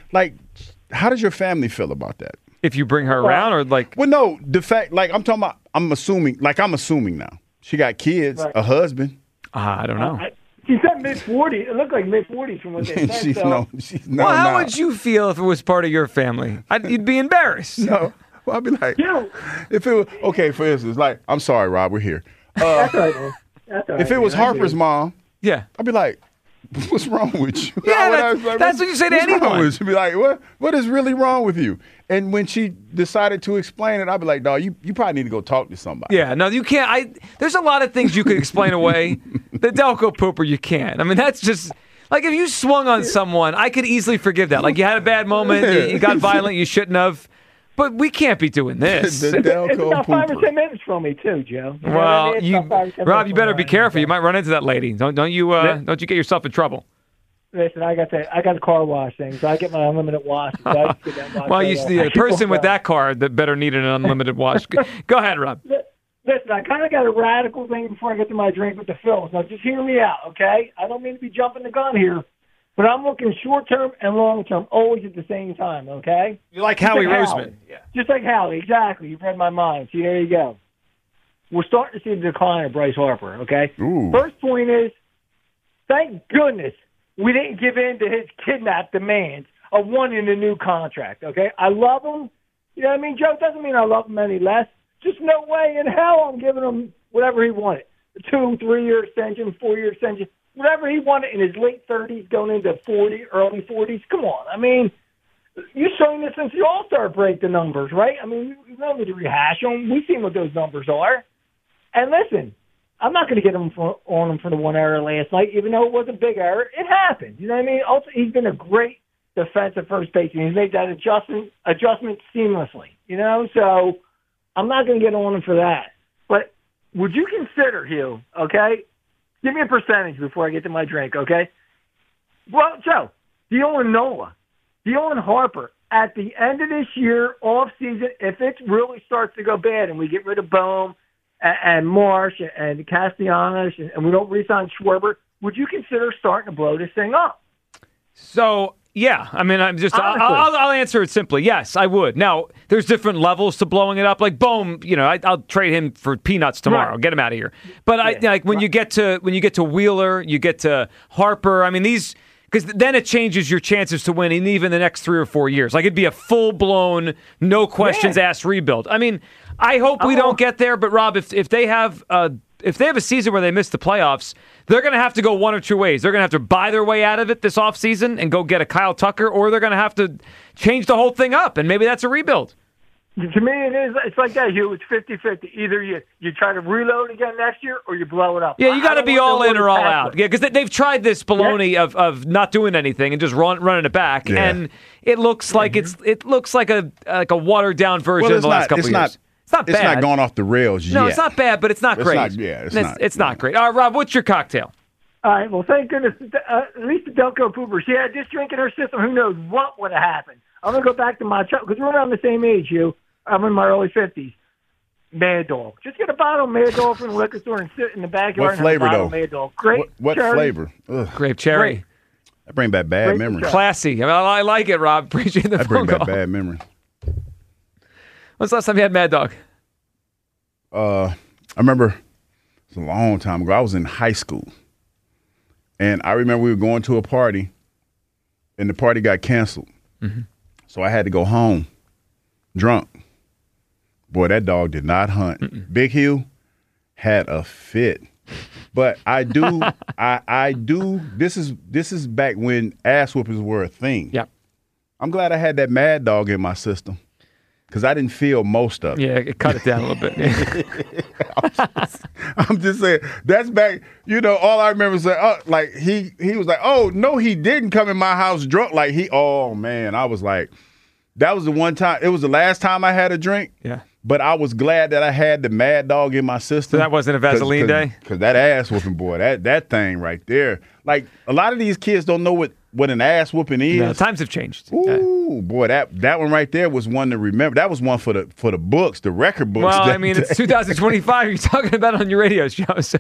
family feel about that? If you bring her around or like... Well, no, the fact, I'm assuming now. She got kids, a husband. I don't know. She said mid-40s. It looked like mid-40s from what they said. How would you feel if it was part of your family? You'd be embarrassed. No. Well, I'd be like, if it was, okay, for instance, like, I'm sorry, Rob, we're here. That's right, man. That's all right, if it was Harper's mom, I'd be like, what's wrong with you? Yeah, that's what you say to anyone. She'd be like, what is really wrong with you? And when she decided to explain it, I'd be like, dog, you probably need to go talk to somebody. Yeah, no, you can't. There's a lot of things you could explain away. The Delco Pooper, you can't. I mean, that's just... Like, if you swung on someone, I could easily forgive that. Like, you had a bad moment, you got violent, you shouldn't have. But we can't be doing this. It's about 5 or 10 minutes from me, too, Joe. Well, Rob, you better be careful. You might run into that lady. Don't you get yourself in trouble. Listen, I got the car wash thing, so I get my unlimited wash. So I just get that wash the person with that car that better need an unlimited wash. Go ahead, Rob. Listen, I kind of got a radical thing before I get to my drink with the Phils. Now, just hear me out, okay? I don't mean to be jumping the gun here, but I'm looking short-term and long-term always at the same time, okay? You like Howie Roseman. Yeah. Just like Howie, exactly. You've read my mind. See, there you go. We're starting to see the decline of Bryce Harper, okay? Ooh. First point is, thank goodness we didn't give in to his kidnap demands of wanting a new contract, okay? I love him. You know what I mean? Joe, doesn't mean I love him any less. Just no way in hell I'm giving him whatever he wanted. A 2-3-year extension, 4-year extension, whatever he wanted in his late 30s, going into 40, early 40s. Come on. I mean, you've shown this since the All-Star break, the numbers, right? I mean, you don't need to rehash them. We've seen what those numbers are. And listen, I'm not going to get him on him for the one error last night, even though it was a big error. It happened. You know what I mean? Also, he's been a great defensive first baseman. He's made that adjustment seamlessly. You know, so I'm not going to get on him for that. But would you consider, Hugh, okay? Give me a percentage before I get to my drink, okay? Well, Joe, Dylan Nola, Dylan Harper, at the end of this year, off season, if it really starts to go bad and we get rid of Bohm and Marsh and Castellanos and we don't re-sign Schwarber, would you consider starting to blow this thing up? So, yeah. I mean, I'll answer it simply. Yes, I would. Now, there's different levels to blowing it up. Like Bohm, I'll trade him for peanuts tomorrow. Right. Get him out of here. But when you get to Wheeler, you get to Harper. I mean, these Because then it changes your chances to win in even the next 3 or 4 years. Like, it'd be a full-blown, no questions asked rebuild. I mean, I hope we don't get there, but Rob, if they have a season where they miss the playoffs, they're going to have to go one or two ways. They're going to have to buy their way out of it this offseason and go get a Kyle Tucker, or they're going to have to change the whole thing up, and maybe that's a rebuild. To me, it's like that, Hugh. It's 50-50. Either you try to reload again next year or you blow it up. Yeah, you got to be all in or all out. Yeah, because they've tried this baloney of not doing anything and just running it back, and it looks like it looks like a watered down version of the last couple of years. It's not bad. It's not going off the rails yet. No, it's not bad, but it's not great. It's not great. All right, Rob, what's your cocktail? All right, well, thank goodness. At least the Delco Pooper. She had this drink in her system. Who knows what would have happened? I'm going to go back to my child, because we're around the same age, Hugh. I'm in my early 50s. Mad Dog. Just get a bottle of Mad Dog from the liquor store and sit in the backyard. What flavor, and have a though? bottle of Mad Dog. Great. What flavor? Ugh. Grape cherry. Great. That brings back bad memories. Classy. I like it, Rob. Appreciate the phone call. That brings back bad memories. When's the last time you had Mad Dog? I remember it was a long time ago. I was in high school. And I remember we were going to a party, and the party got canceled. Mm-hmm. So I had to go home drunk. Boy, that dog did not hunt. Mm-mm. Big Hugh had a fit. But I do, I do. This is back when ass whoopings were a thing. Yep. I'm glad I had that Mad Dog in my system because I didn't feel most of it. Yeah, it cut it down a little bit. I'm just saying that's back. You know, all I remember is like he was like, oh no, he didn't come in my house drunk. Like oh man, I was like, that was the one time. It was the last time I had a drink. Yeah. But I was glad that I had the Mad Dog in my system. So that wasn't a Vaseline day? Because that ass whooping, boy, that thing right there. Like, a lot of these kids don't know what an ass whooping is. No, times have changed. Ooh, boy, that one right there was one to remember. That was one for the books, the record books. Well, I mean, it's 2025. You're talking about it on your radio show, so...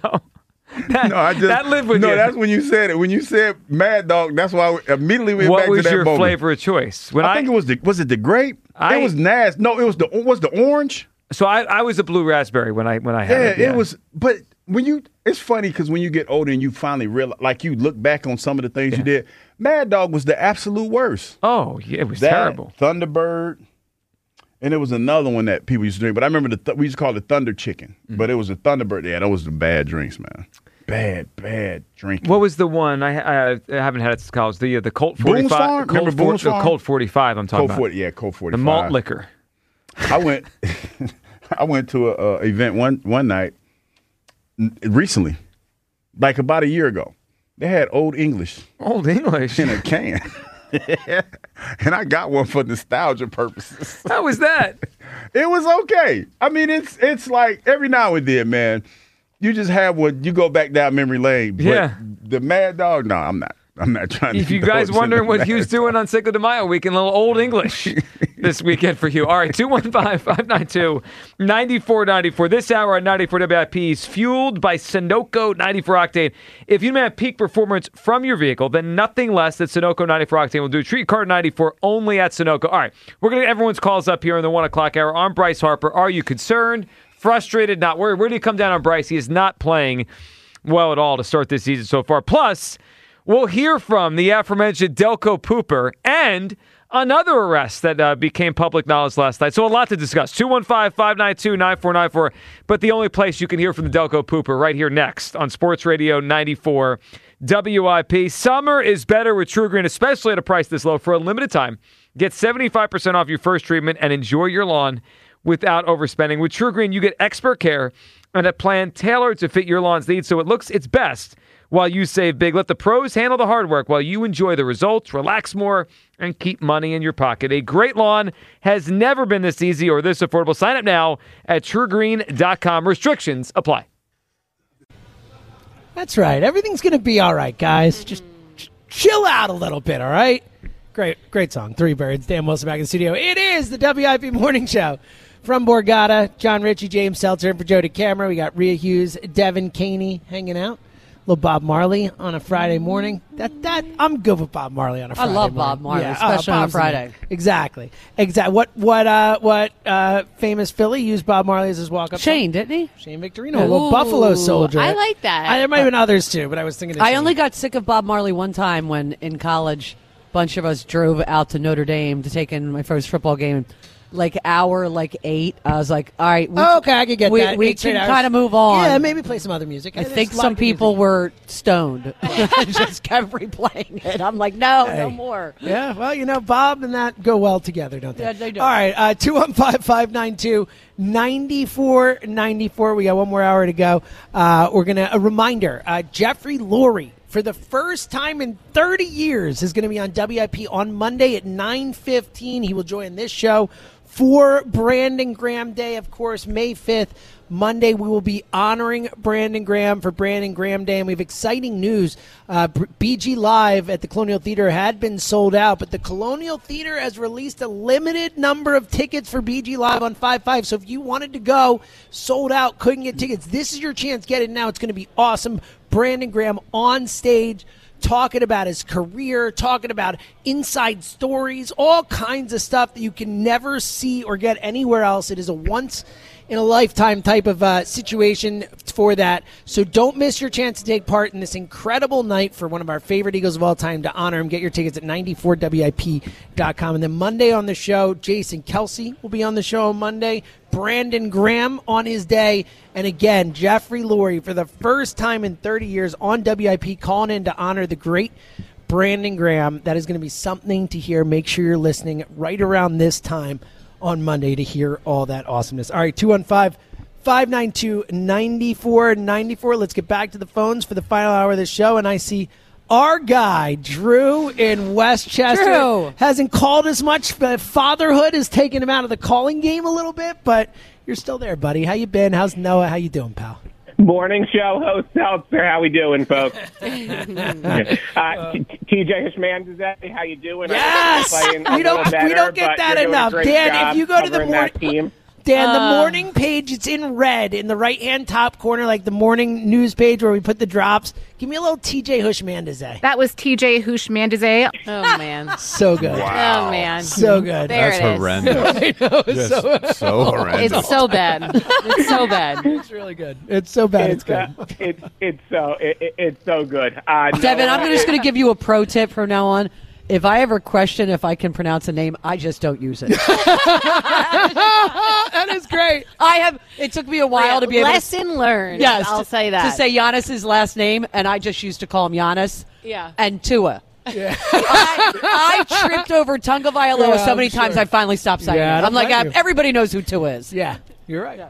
that lived with you. No, that's when you said it. When you said Mad Dog, that's why I immediately went back to that moment. What was your flavor of choice? I think it was the grape? It was nasty. No, it was the orange. So I was a blue raspberry when I had it. Yeah, it was. But it's funny because when you get older and you finally realize, like you look back on some of the things you did, Mad Dog was the absolute worst. Oh, yeah, it was terrible. Thunderbird. And there was another one that people used to drink, but I remember we used to call it Thunder Chicken, but it was a Thunderbird. Yeah, those were the bad drinks, man. Bad drinking. What was the one? I haven't had it since college. The Colt 45. Remember Boone's Farm? Colt 45 I'm talking about. Yeah, Colt 45. The malt liquor. I went to a event one night recently, like about a year ago. They had Old English. Old English? In a can. And I got one for nostalgia purposes. How was that? It was okay. I mean, it's like every now and then, man, you just have one. You go back down memory lane. But yeah. The Mad Dog, no, I'm not trying to. If you guys wondering what Hugh's doing on Cinco de Mayo weekend, a little Old English this weekend for Hugh. All right, 215-592-9494. This hour on 94 WIP is fueled by Sunoco 94 Octane. If you demand peak performance from your vehicle, then nothing less than Sunoco 94 Octane will do. Treat Car 94 only at Sunoco. All right, we're going to get everyone's calls up here in the 1 o'clock hour. I'm Bryce Harper. Are you concerned, frustrated, not worried? Where do you come down on Bryce? He is not playing well at all to start this season so far. Plus, we'll hear from the aforementioned Delco Pooper and another arrest that became public knowledge last night. So a lot to discuss. 215-592-9494. But the only place you can hear from the Delco Pooper right here next on Sports Radio 94 WIP. Summer is better with True Green, especially at a price this low. For a limited time, get 75% off your first treatment and enjoy your lawn without overspending. With True Green, you get expert care and a plan tailored to fit your lawn's needs so it looks its best while you save big. Let the pros handle the hard work while you enjoy the results, relax more, and keep money in your pocket. A great lawn has never been this easy or this affordable. Sign up now at TrueGreen.com. Restrictions apply. That's right. Everything's going to be all right, guys. Just chill out a little bit, all right? Great song. Three Birds. Dan Wilson back in the studio. It is the WIP Morning Show. From Borgata, John Ritchie, James Seltzer, and for Jody Cameron, we got Rhea Hughes, Devin Caney hanging out. little Bob Marley on a Friday morning. That I'm good with Bob Marley on a Friday. I love morning. Bob Marley, Yeah, especially on a Bob's Friday. Exactly. What famous Philly used Bob Marley as his walk-up? Shane, didn't he? Shane Victorino, a little Buffalo Soldier. I like that. There might have been others too, but I was thinking. Of I Shane. only got sick of Bob Marley one time when in college, a bunch of us drove out to Notre Dame to take in my first football game. Hour 8, I was like, all right. Okay, I could get that. We 8 straight can hours. kind of move on. Yeah, maybe play some other music. I There's think a lot some of good people music. were stoned. Just kept replaying it. I'm like, no Hey. more. Yeah, well, Bob and that go well together, don't they? Yeah, they do. All right, 215-592-9494. We got one more hour to go. We're going to, a reminder, Jeffrey Lurie, for the first time in 30 years, is going to be on WIP on Monday at 9:15. He will join this show for Brandon Graham Day, of course, May 5th. Monday, we will be honoring Brandon Graham for Brandon Graham Day, and we have exciting news. BG Live at the Colonial Theater had been sold out, but the Colonial Theater has released a limited number of tickets for BG Live on 5/5. So if you wanted to go, sold out, couldn't get tickets, this is your chance. Get it now. It's going to be awesome. Brandon Graham on stage, talking about his career, talking about inside stories, all kinds of stuff that you can never see or get anywhere else. It is a once-in-a-lifetime type of situation for that. So don't miss your chance to take part in this incredible night for one of our favorite Eagles of all time. To honor him, get your tickets at 94WIP.com. And then Monday on the show, Jason Kelsey will be on the show on Monday. Brandon Graham on his day. And again, Jeffrey Lurie, for the first time in 30 years on WIP, calling in to honor the great Brandon Graham. That is going to be something to hear. Make sure you're listening right around this time on Monday to hear all that awesomeness. All right, 215-592-9494. Let's get back to the phones for the final hour of the show. And I see our guy, Drew in Westchester. Drew Hasn't called as much, but fatherhood has taken him out of the calling game a little bit, but you're still there, buddy. How you been? How's Noah? How you doing, pal? Morning show host Seltzer. How we doing, folks? TJ Hishman, how you doing? Yes! We don't get that enough. Dan, if you go to the morning... Dan, the morning page, it's in red in the right-hand top corner, like the morning news page where we put the drops. Give me a little TJ Houshmandzadeh. That was TJ Houshmandzadeh. Oh, man. So good. Wow. Oh, man. So good. There That's it is. horrendous. I know, it's so horrendous. It's so bad. It's so bad. It's really good. It's so bad. It's good. It's so good. Devin, I'm just going to give you a pro tip from now on. If I ever question if I can pronounce a name, I just don't use it. That is great. It took me a while to be able to... Lesson learned. Yes, I'll say that. To say Giannis's last name, and I just used to call him Giannis. Yeah. And Tua. Yeah. I tripped over Tunga Vailoa Yeah, so many I'm times sure. I finally stopped saying Yeah, I it. I'm don't like, blame you. everybody knows who Tua is. Yeah, you're right.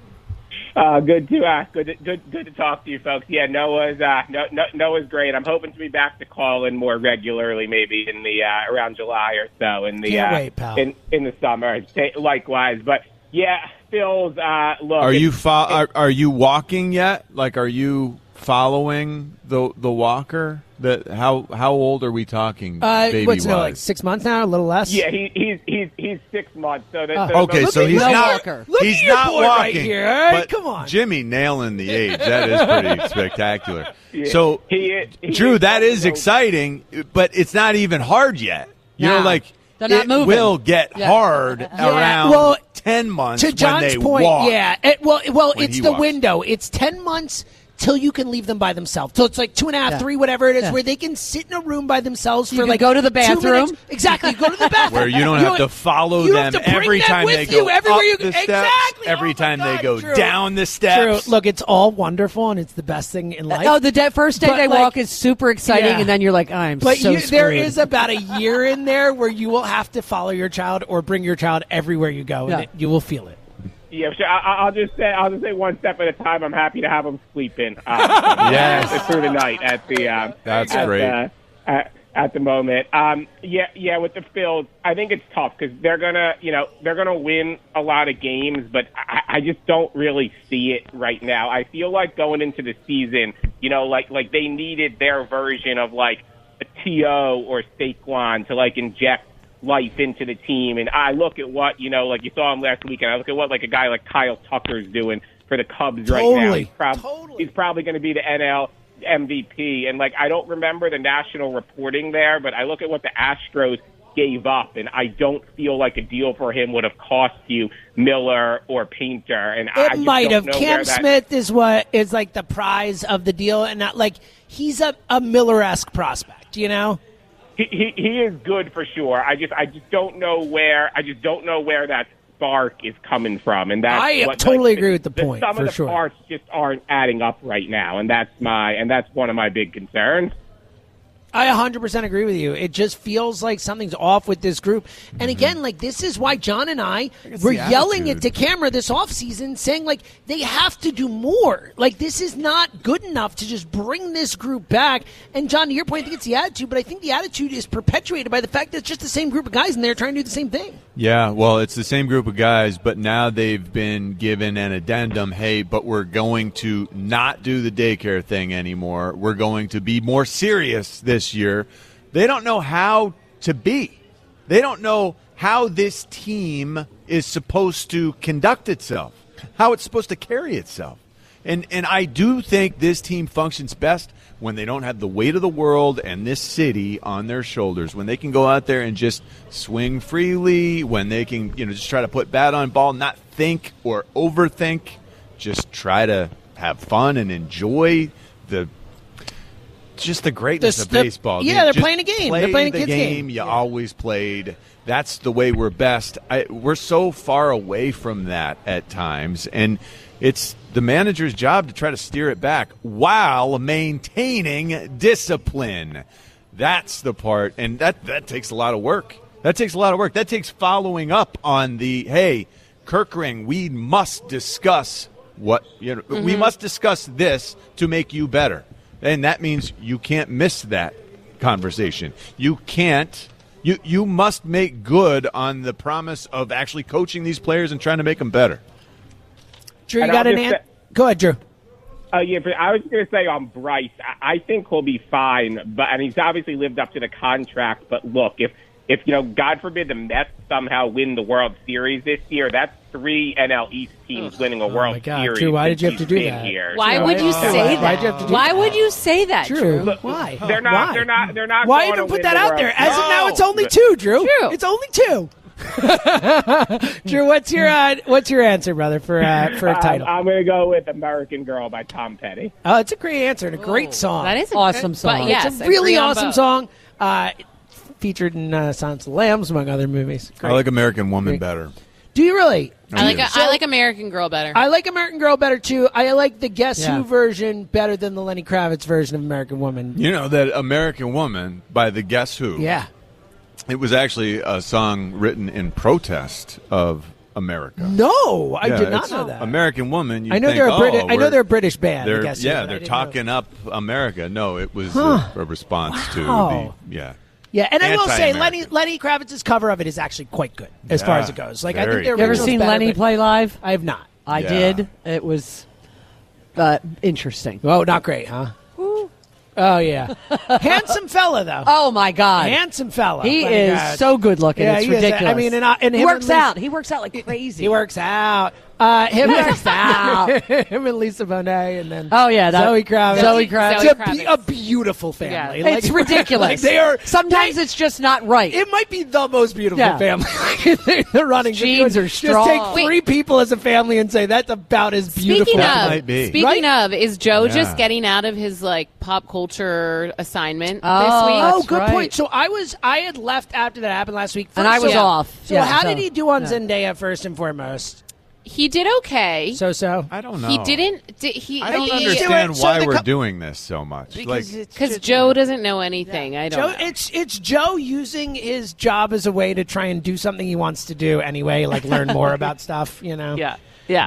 Good to talk to you folks. Yeah, Noah's great. I'm hoping to be back to call in more regularly, maybe in the around July or so in the Can't wait, pal. in the summer. Likewise, but yeah, Phil's look. Are you walking yet? Like, are you following the walker? How old are we talking? Baby What's it, wise? like 6 months now, a little less? Yeah, he's 6 months. So Okay, so he's not Look he's at your not boy walking. right here. All right, but come on. Jimmy nailing the age. That is pretty spectacular. Yeah, So he Drew, that is exciting, but it's not even hard yet. You know, Nah, like they're not it moving. will get Yeah. hard around well, 10 months. To John's when they point, walk. yeah. Well, when it's he the walks. window. It's 10 months till you can leave them by themselves. So it's like 2.5, 3, whatever it is, where they can sit in a room by themselves You for can like go to the 2 bathroom. minutes. Exactly, go to the bathroom. Where you don't have to follow you them have to bring every them time with they you go everywhere up you the steps, exactly. every Oh my time they God, go Drew. down the steps. Drew, look, it's all wonderful and it's the best thing in life. Oh, the first day But, they like, walk is super exciting, yeah. and then you're like, I'm But so there screwed. is about a year in there where you will have to follow your child or bring your child everywhere you go, and you will feel it. Yeah, sure. I'll just say one step at a time. I'm happy to have him sleep in. Yes. through the night at the. That's at great. At the moment, yeah. With the Phils, I think it's tough because they're gonna win a lot of games, but I just don't really see it right now. I feel like going into the season, like they needed their version of like a T.O. or Saquon to like inject life into the team. And I look at what, like you saw him last week, and I look at what like a guy like Kyle Tucker's doing for the Cubs right now. He's probably going to be the NL MVP. And, like, I don't remember the national reporting there, but I look at what the Astros gave up, and I don't feel like a deal for him would have cost you Miller or Painter. And I It might have. don't know Cam where that- Smith is what is like the prize of the deal, and not like he's a Miller-esque prospect, you know? He is good for sure. I just don't know where that spark is coming from, and that's I what, totally like, agree with the point, Some for of the sure. parts just aren't adding up right now, and that's one of my big concerns. I 100% agree with you. It just feels like something's off with this group. And again, like, this is why John and I were yelling it to camera this offseason, saying, like, they have to do more. Like, this is not good enough to just bring this group back. And, John, to your point, I think it's the attitude, but I think the attitude is perpetuated by the fact that it's just the same group of guys and they're trying to do the same thing. Yeah, well, it's the same group of guys, but now they've been given an addendum. Hey, but we're going to not do the daycare thing anymore. We're going to be more serious this year. They don't know how to be. They don't know how this team is supposed to conduct itself, how it's supposed to carry itself. And I do think this team functions best when they don't have the weight of the world and this city on their shoulders, when they can go out there and just swing freely, when they can, just try to put bat on ball, not think or overthink, just try to have fun and enjoy the greatness of baseball. Yeah, they're Just playing a game. play They're playing a the kid's game. you always played. That's the way we're best. We're so far away from that at times, and it's the manager's job to try to steer it back while maintaining discipline. That's the part, and that takes a lot of work. That takes a lot of work. That takes following up on the, hey, Kirkring, we must discuss we must discuss this to make you better. And that means you can't miss that conversation. You can't. You must make good on the promise of actually coaching these players and trying to make them better. Drew, you And got I'll an just answer? Go ahead, Drew. Yeah, but I was going to say on Bryce, I think he'll be fine. And he's obviously lived up to the contract. But look, if God forbid the Mets somehow win the World Series this year, that's 3 NL East teams winning a World Series. Drew, why did you have to do since that? he's been here. Why would you say that? Why'd you have to do Why that? would you say that, Drew? Drew? Why? They're not. Why? They're not. Why going even to put win that the out World there? As of now, it's No. only 2, Drew. True. It's only 2. Drew, what's your answer, brother, for a title? I'm going to go with "American Girl" by Tom Petty. Oh, it's a great answer and a great song. That is Awesome song. But yes, it's a really agree on awesome both. song. Featured in Silence of the Lambs, among other movies. I Great. like American Woman better. Do you really? I like American Girl better. I like American Girl better too. I like the Guess Yeah. Who version better than the Lenny Kravitz version of American Woman. You know that American Woman by the Guess Who? Yeah. It was actually a song written in protest of America. No, I did not it's know that. American Woman. You I know think, they're a British. I know we're- they're a British band. They're, I guess, but I they're didn't talking know. up America. No, it was Huh. a response to Wow. the Yeah, and I will say Anti-American. Lenny Kravitz's cover of it is actually quite good as far Yeah, as it goes. Like I very think the good. You ever original's seen better, Lenny but play live? I have not. I Yeah. did. It was interesting. Oh, not great, huh? Oh yeah, handsome fella though. Oh my God, handsome fella. He My is God. so good looking. Yeah, it's he is. ridiculous. I mean, and he him works and Lisa- out. He works out like crazy. He works out. Him works out. Him and Lisa Bonet, and then Oh, yeah, that- Zoe Kravitz. Zoe Kravitz. It's a beautiful family. Yeah. It's ridiculous. Like they are. Sometimes it's just not right. It might be the most beautiful Yeah. family. They're running. Genes are Just strong. take 3 people as a family and say that's about as beautiful. Speaking of, is Joe Yeah. just getting out of his pop culture assignment Oh, this week? oh, good point. So I had left after that happened last week, And I was off. So Yeah, how so- did he do on yeah. Zendaya first and foremost? He did okay. So I don't know. He didn't. He I don't he- understand so why the we're doing this so much. Because Joe doesn't know anything. I don't. Joe, know. it's Joe using his job as a way to try and do something he wants to do anyway, like learn more about stuff, Yeah.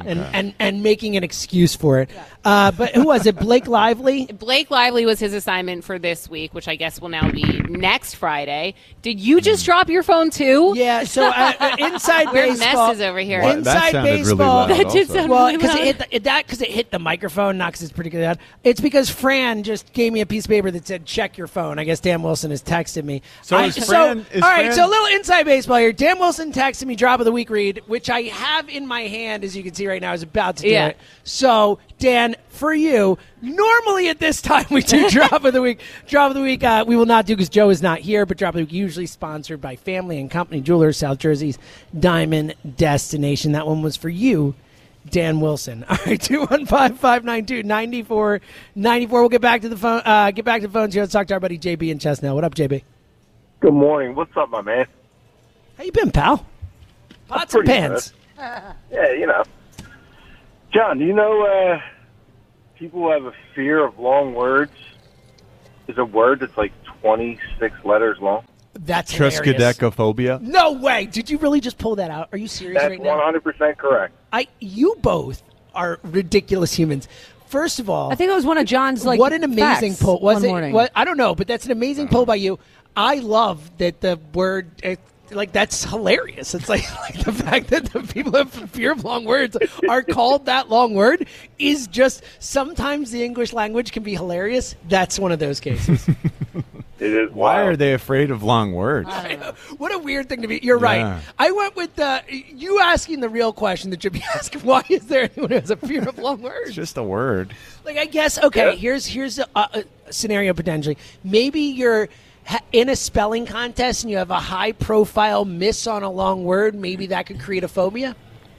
and making an excuse for it. But who was it? Blake Lively. Blake Lively was his assignment for this week, which I guess will now be next Friday. Did you just drop your phone too? Yeah. So inside We're baseball, messes over here. What? That Inside sounded really baseball. loud That did also. sound well really because loud. it hit the microphone, not because it's pretty good. It's because Fran just gave me a piece of paper that said "check your phone." I guess Dan Wilson has texted me. So is Fran- is all right. Fran- So a little inside baseball here. Dan Wilson texted me drop of the week read, which I have in my hand, as you can can see right now, is about to do Yeah. it. So, Dan, for you, normally at this time we do Drop of the Week. Drop of the Week we will not do because Joe is not here, but Drop of the Week usually sponsored by Family and Company Jewelers, South Jersey's Diamond Destination. That one was for you, Dan Wilson. All right, 215-592-9494. We'll get back to the phone. Get back to the phones here. Let's talk to our buddy JB in Chestnut. What up, JB? Good morning. What's up, my man? How you been, pal? Pots and pretty pans. Yeah, you know. John, do you know people who have a fear of long words? There's a word that's like 26 letters long. That's hilarious. Triskaidekaphobia? No way. Did you really just pull that out? Are you serious That's right now? 100% correct. You both are ridiculous humans. First of all, I think it was one of John's what an amazing facts poll was one it? morning. What, I don't know, but that's an amazing poll by you. I love that the word. That's hilarious. It's like the fact that the people who have fear of long words are called that long word is just sometimes the English language can be hilarious. That's one of those cases. It is. Why are they afraid of long words? What a weird thing to be. You're Yeah. right. I went with you asking the real question that should be asked. Why is there anyone who has a fear of long words? It's just a word. Like, I guess, okay, here's a scenario potentially. Maybe you're in a spelling contest and you have a high-profile miss on a long word. Maybe that could create a phobia.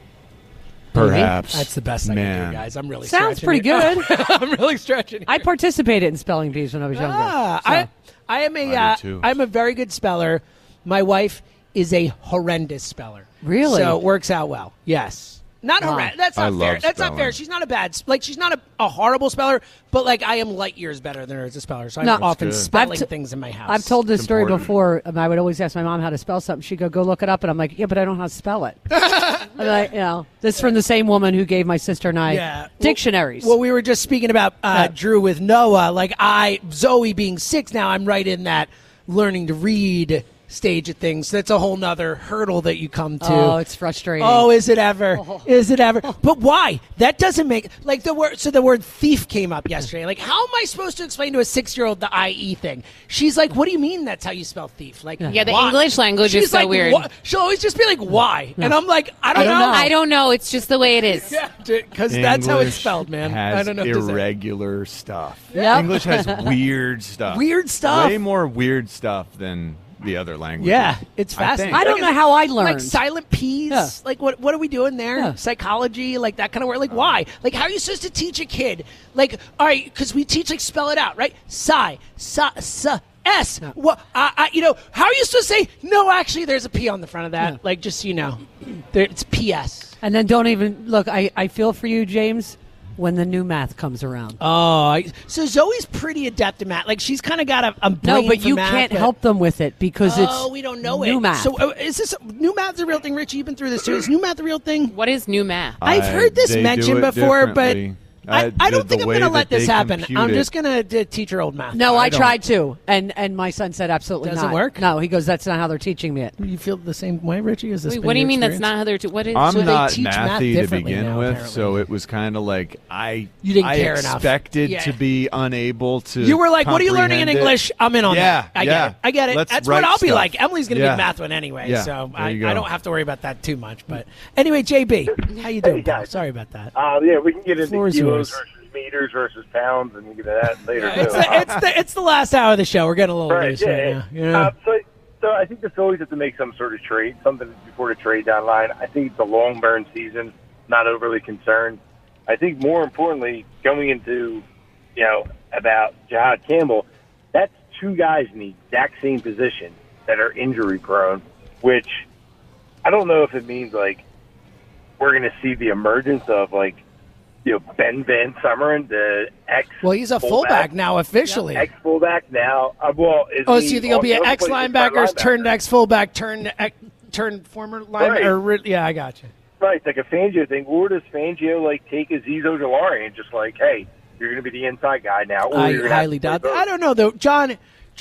Perhaps. That's the best I can Man. do, guys. I'm really Sounds stretching pretty here. good. I'm really stretching. I participated in spelling bees when I was younger. I am I do too. I'm a very good speller. My wife is a horrendous speller. Really? So it works out well. Yes. Not Wow. horrendous. That's I not fair. love That's not fair. spelling. She's not a bad, she's not a horrible speller, but I am light years better than her as a speller. So I'm No. often That's good. spelling I've t- things in my house. I've told this It's story important. before. I would always ask my mom how to spell something. She'd go look it up, and I'm like, yeah, but I don't know how to spell it. I'm like, this is from the same woman who gave my sister and I dictionaries. Well, we were just speaking about Drew with Noah. Zoe being 6 now, I'm right in that learning to read stage of things. That's a whole nother hurdle that you come to. Oh, it's frustrating. Oh, is it ever? Is it ever? But why? That doesn't make the word. So the word thief came up yesterday. How am I supposed to explain to a 6-year-old the IE thing? She's like, "What do you mean? That's how you spell thief?" Yeah, the why? English language She's is so like, weird. "Wha-" She'll always just be like, "Why?" And I'm like, "I don't know. I don't know. It's just the way it is. Yeah, because that's how it's English spelled, man. Has I don't know. what to say. irregular stuff. Yep. English has weird stuff. Weird stuff. Way more weird stuff than the other languages. Yeah, it's fascinating. I don't know how I learned. Silent P's. Yeah. What are we doing there? Yeah. Psychology, that kind of word. Why? How are you supposed to teach a kid? All right, because we teach spell it out, right? Psi, S. What? How are you supposed to say? No, actually, there's a P on the front of that. Just so you know, it's PS. And then don't even look. I feel for you, James, when the new math comes around. Oh, so Zoe's pretty adept at math. She's kind of got a brain No, but for you math, can't but- help them with it because it's we don't know new it. math. So is this new math a real thing, Richie? You've been through this too. Is new math a real thing? What is new math? I've heard this They do mentioned it before, but differently. I don't think I'm going to let this happen. I'm it. just going to teach her old math. No, I don't- tried to, and my son said absolutely Doesn't not. work? No, he goes, that's not how they're teaching me it. You feel the same way, Richie? Is this? Wait, what do you mean that's not how they're? What is? I'm So they not teach math mathy to differently begin now, with, apparently. so it was kind of like You didn't I care enough. expected Yeah. to be unable to. You were like, "What are you learning in comprehend it. English?" I'm in on Yeah, that. I yeah. get it. I get it. Let's That's what write I'll be stuff. like. Emily's going to Yeah. be math one anyway, Yeah, so there you I go. don't have to worry about that too much. But anyway, JB, how you doing? pal? guys. Sorry about that. Yeah, we can get into Floor is kilos yours. versus meters versus pounds, and we can get to that later. It's the last hour of the show. We're getting a little Right, loose yeah, right yeah. now. Yeah. So I think the Phillies have to make some sort of trade, something before the trade deadline. I think it's a long burn season, not overly concerned. I think more importantly, going into, about Jahad Campbell, that's two guys in the exact same position that are injury prone, which I don't know if it means we're going to see the emergence of Ben Van Sumeren, the ex. Well, he's a fullback now officially. Ex fullback now. Is Oh, so he you think he'll be an also ex plays linebackers inside turned ex fullback turned former linebacker? Yeah, I got you. Right, it's like a Fangio thing. Or does Fangio take a Zizo Jalari and just hey, you're going to be the inside guy now? Or I you're gonna have highly to play doubt that. both? I don't know though, John.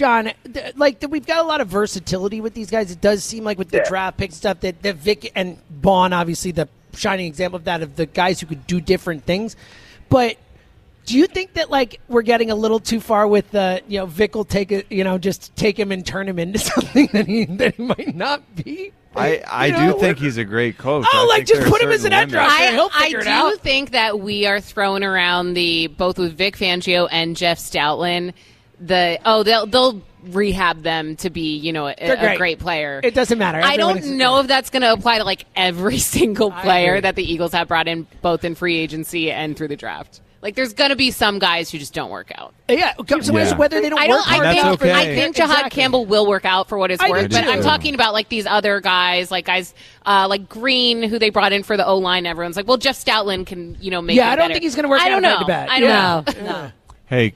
We've got a lot of versatility with these guys. It does seem like with the draft pick stuff that Vic and Vaughn, obviously the shining example of that, of the guys who could do different things. But do you think that we're getting a little too far with Vic will take it, just take him and turn him into something that he might not be? I do think he's a great coach. Oh, I like think just there are put him as certain an edge limits. rusher. He'll I figure it do out. think that we are throwing around both with Vic Fangio and Jeff Stoutland. They'll rehab them to be a great player. It doesn't matter. I Everyone is- don't know if that's going to apply to like every single player that the Eagles have brought in, both in free agency and through the draft. Like, there's going to be some guys who just don't work out. Yeah, so whether they don't work hard enough. I think Jahad Campbell will work out for what it's I worth, do but too. I'm talking about like these other guys like Green, who they brought in for the O-line. Everyone's like, well, Jeff Stoutland can, make Yeah, him I don't better. think he's going to work I don't out know. bad. I don't know. No. Hey,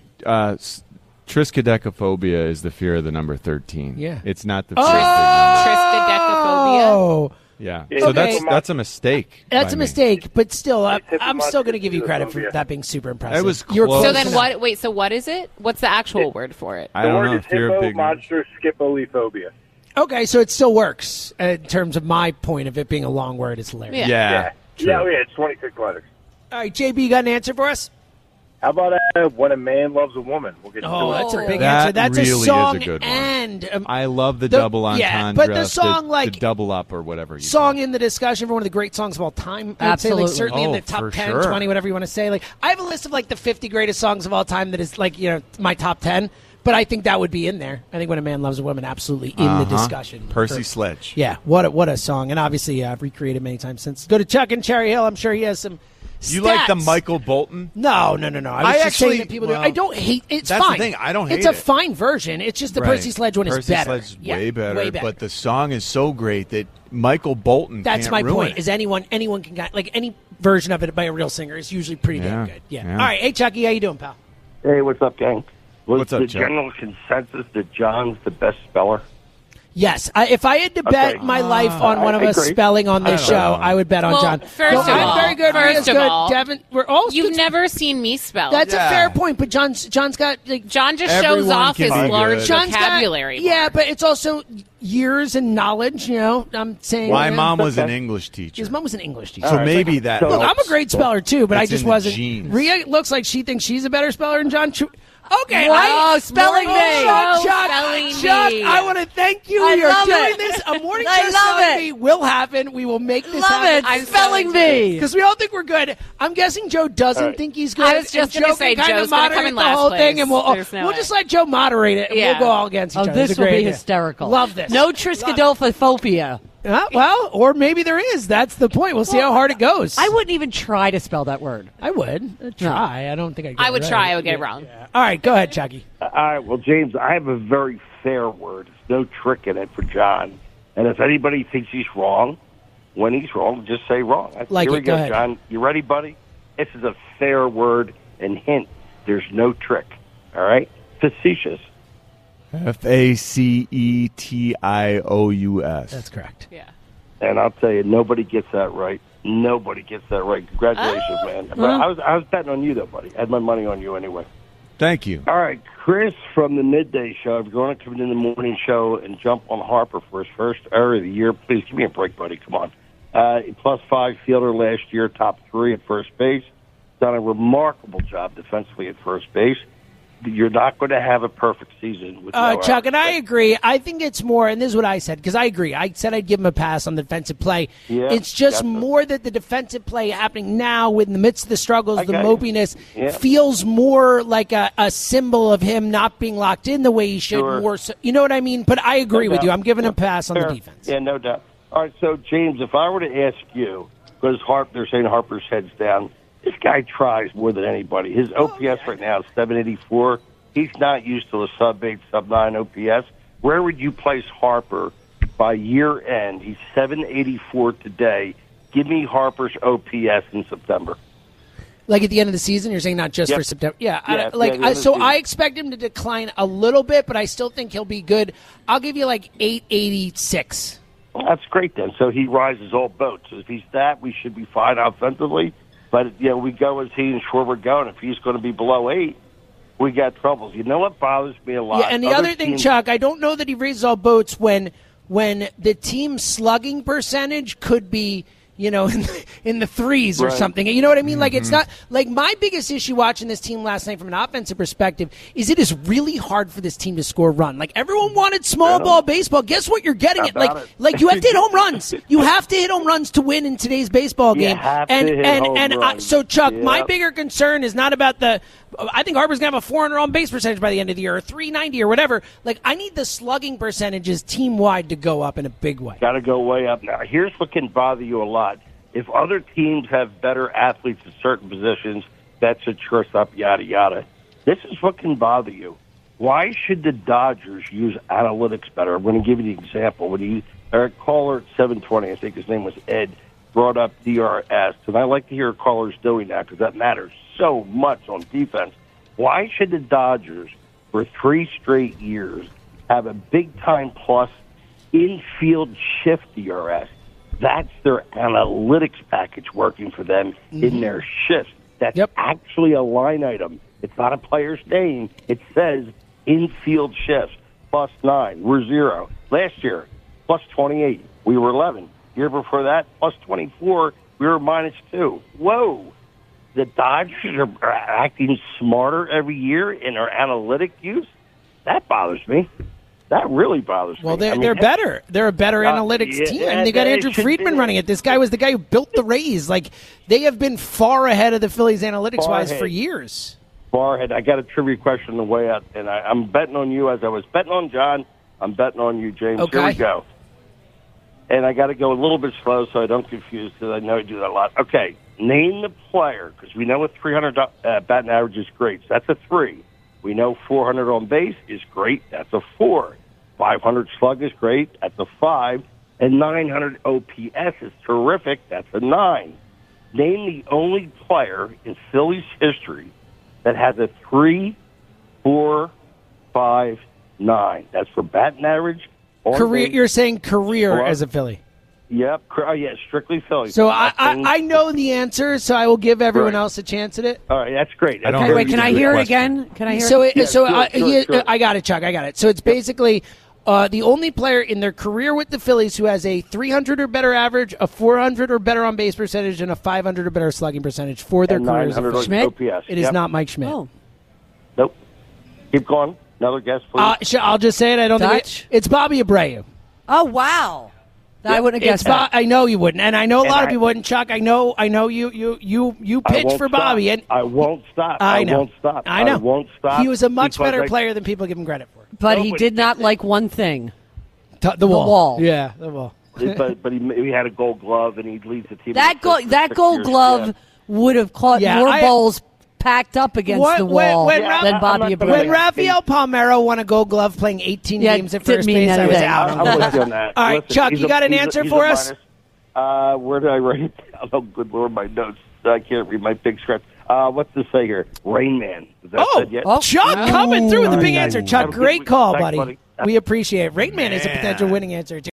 triskaidekaphobia is the fear of the number 13. Yeah. It's not the fear of the number. Triskaidekaphobia. Oh. Yeah. Okay. So that's a mistake. That's a by me. mistake, but still, I'm still going to give you credit for that being super impressive. It was You're close. So close then enough. what? Wait. So what is it? What's the actual word for it? I don't word know. is Fear of big numbers. hippomonstroscipolephobia. Okay, so it still works in terms of my point of it being a long word. It's hilarious. Yeah. True. Yeah, it's 26 letters. All right, JB, you got an answer for us? How about when a man loves a woman? We'll get Oh, to it. that's a big That answer. That's really a is a song good one. and I love the the- double entendre. yeah, but the song, like- the double up or whatever. You song in the discussion for one of the great songs of all time. I'd say, like, Absolutely. certainly in the Oh, top for 10, sure. 20, whatever you want to say. Like, I have a list of like the 50 greatest songs of all time that is like, my top 10, but I think that would be in there. I think When a Man Loves a Woman, absolutely in the discussion. Percy Sledge. Yeah, what a song. And obviously I've recreated many times since. Go to Chuck in Cherry Hill. I'm sure he has some You like the stats. Michael Bolton? No. I was just actually- saying that people do. well, I don't hate. It's that's the fine. thing, I don't It's hate a it. fine version. It's just the Right. Percy Sledge one is Percy better. Sledge is Yeah, way better, way better. but the song is so great that Michael Bolton That's can't my ruin point. it. Is anyone can like any version of it by a real singer is usually pretty damn Yeah, good. Yeah. yeah. All right. Hey Chucky, how you doing, pal? Hey, what's up, gang? Was What's up, the Chuck? general consensus that John's the best speller? Yes. If I had to bet my life on one of I us agree. spelling on this I show, don't know. I would bet on Well, John. first No, of I'm all- very good. first Maria's of good. all, Devin, we're all. You've good. never seen me spell. That's a fair point, but John's got like John just shows Everyone off can his be large good. John's got- vocabulary. yeah, but it's also years and knowledge. I'm saying. My mom was an English teacher. His mom was an English teacher. So maybe that Look, I'm a helps. great speller too, but I It's just in the wasn't. genes. Rhea looks like she thinks she's a better speller than John. Okay, Whoa, spelling bee. Chuck, I want to thank you. I You're love doing it. this. A morning I show love spelling it. bee will happen. We will make this Love happen. it. Spelling bee. Because we all think we're good. I'm guessing Joe doesn't right. think he's good. I was just and gonna Joe say, can kind Joe's of gonna come moderate in the last whole place. thing, and we'll There's no we'll way. just let Joe moderate it, and Yeah. we'll go all against each Oh, other. this It's a will great be idea. hysterical. Love this. No triskaidekaphobia. Well, or maybe there is. That's the point. We'll see how hard it goes. I wouldn't even try to spell that word. I would. I'd try. I don't think I'd get I would it try. right. I would get it wrong. All right, go ahead, Chucky. All right, well, James, I have a very fair word. There's no trick in it for John. And if anybody thinks he's wrong, when he's wrong, just say wrong. Like Here it. we Go go, ahead. John. You ready, buddy? This is a fair word and hint. There's no trick. All right? Facetious. FACETIOUS. That's correct. Yeah. And I'll tell you, nobody gets that right. Nobody gets that right. Congratulations, man. But I was betting on you, though, buddy. I had my money on you anyway. Thank you. All right, Chris from the midday show. If you're going to come in the morning show and jump on Harper for his first error of the year, please give me a break, buddy. Come on. +5 fielder last year, top 3 at first base. Done a remarkable job defensively at first base. You're not going to have a perfect season with no Chuck, and errors. I agree. I think it's more, and this is what I said, because I agree. I said I'd give him a pass on the defensive play. Yeah, it's just gotcha. more that the defensive play happening now in the midst of the struggles, I the got you. mopiness, Yeah. feels more like a symbol of him not being locked in the way he should. Sure. More so, you know what I mean? But I agree with doubt. you. I'm giving him a pass on Fair. the defense. Yeah, no doubt. All right, so, James, if I were to ask you, because they're saying Harper's head's down, this guy tries more than anybody. His OPS right now is 784. He's not used to a sub-8, sub-9 OPS. Where would you place Harper by year end? He's 784 today. Give me Harper's OPS in September. Like at the end of the season, you're saying not just Yep. for September. Yeah, Yeah, I, at the end of the so season. I expect him to decline a little bit, but I still think he'll be good. I'll give you like 886. Well, that's great then. So he rises all boats. If he's that, we should be fine offensively. But, we go as he and Schwarber go, and if he's going to be below 8, we got troubles. You know what bothers me a lot? Yeah, and the other thing, teams- Chuck, I don't know that he raises all boats when the team slugging percentage could be in the threes or Right. something. You know what I mean? Like, it's not like my biggest issue watching this team last night from an offensive perspective is it is really hard for this team to score a run. Like, everyone wanted small ball baseball. Guess what? You're getting it. Like you have to hit home runs. You have to hit home runs to win in today's baseball game. have to hit home runs. So Chuck, my Yep. bigger concern is not about I think Harper's going to have a 400 on base percentage by the end of the year, or 390 or whatever. Like, I need the slugging percentages team-wide to go up in a big way. Got to go way up. Now, here's what can bother you a lot. If other teams have better athletes in certain positions, that's a trust up, yada, yada. This is what can bother you. Why should the Dodgers use analytics better? I'm going to give you the example. When our caller at 720, I think his name was Ed, brought up DRS, and I like to hear callers doing that because that matters so much on defense. Why should the Dodgers, for 3 straight years, have a big-time plus infield shift DRS? That's their analytics package working for them in their shifts. That's actually a line item. It's not a player's name. It says infield shifts, +9. We're 0. Last year, +28. We were 11. Year before that, +24. We were -2. Whoa. The Dodgers are acting smarter every year in our analytic use. That bothers me. That really bothers me. Well, they're better. They're a better analytics team. I mean, they got Andrew Friedman running it. This guy was the guy who built the Rays. Like, they have been far ahead of the Phillies analytics-wise for years. Far ahead. I got a trivia question on the way out, and I'm betting on you as I was betting on John. I'm betting on you, James. Okay. Here we go. And I got to go a little bit slow so I don't confuse, because I know I do that a lot. Okay, name the player, because we know a 300 batting average is great. So that's a 3. We know 400 on base is great. That's a 4. 500 slug is great. That's a 5. And 900 OPS is terrific. That's a 9. Name the only player in Phillies history that has a 3, 4, 5, 9. That's for batting average. Career, you're saying career as a Philly. Yep. Yeah, strictly Philly. So I know the answer, so I will give everyone else a chance at it. All right, that's great. Okay, wait, can I hear it again? Can I hear So it? sure. I got it, Chuck. I got it. So it's basically the only player in their career with the Phillies who has a 300 or better average, a 400 or better on base percentage, and a 500 or better slugging percentage for their And careers. 900 Schmidt? OPS. It is Yep. not Mike Schmidt. Oh. Nope. Keep going. Another guess, please. I'll just say it. I don't think it's Bobby Abreu. Oh, wow. I wouldn't have guessed that. I know you wouldn't, and I know a And lot of people wouldn't. Chuck, I know you I pitched won't for stop. Bobby, and I won't stop. I know. won't stop. I know. I won't stop. He was a much because better I- player than people give him credit for. But he did not like one thing. The wall. wall. Yeah, the wall. but he had a Gold Glove, and he leads the team. That Gold Glove would have caught more balls packed up against the wall than Bobby Abreu. When Rafael Palmeiro won a Gold Glove playing 18 games at didn't first mean base, I was anything. out. I'm with you on that. All right, Listen, Chuck, he's you got an he's answer he's for a us? minus. Where did I write it down? Oh, good Lord, my notes. I can't read my big script. What's this say here? Rain Man. Is that said yet? Chuck coming through with a big All right, answer. nice. Chuck, Have a good great week. call, Thanks, buddy. buddy. We appreciate it. Rain Man is a potential winning answer, too.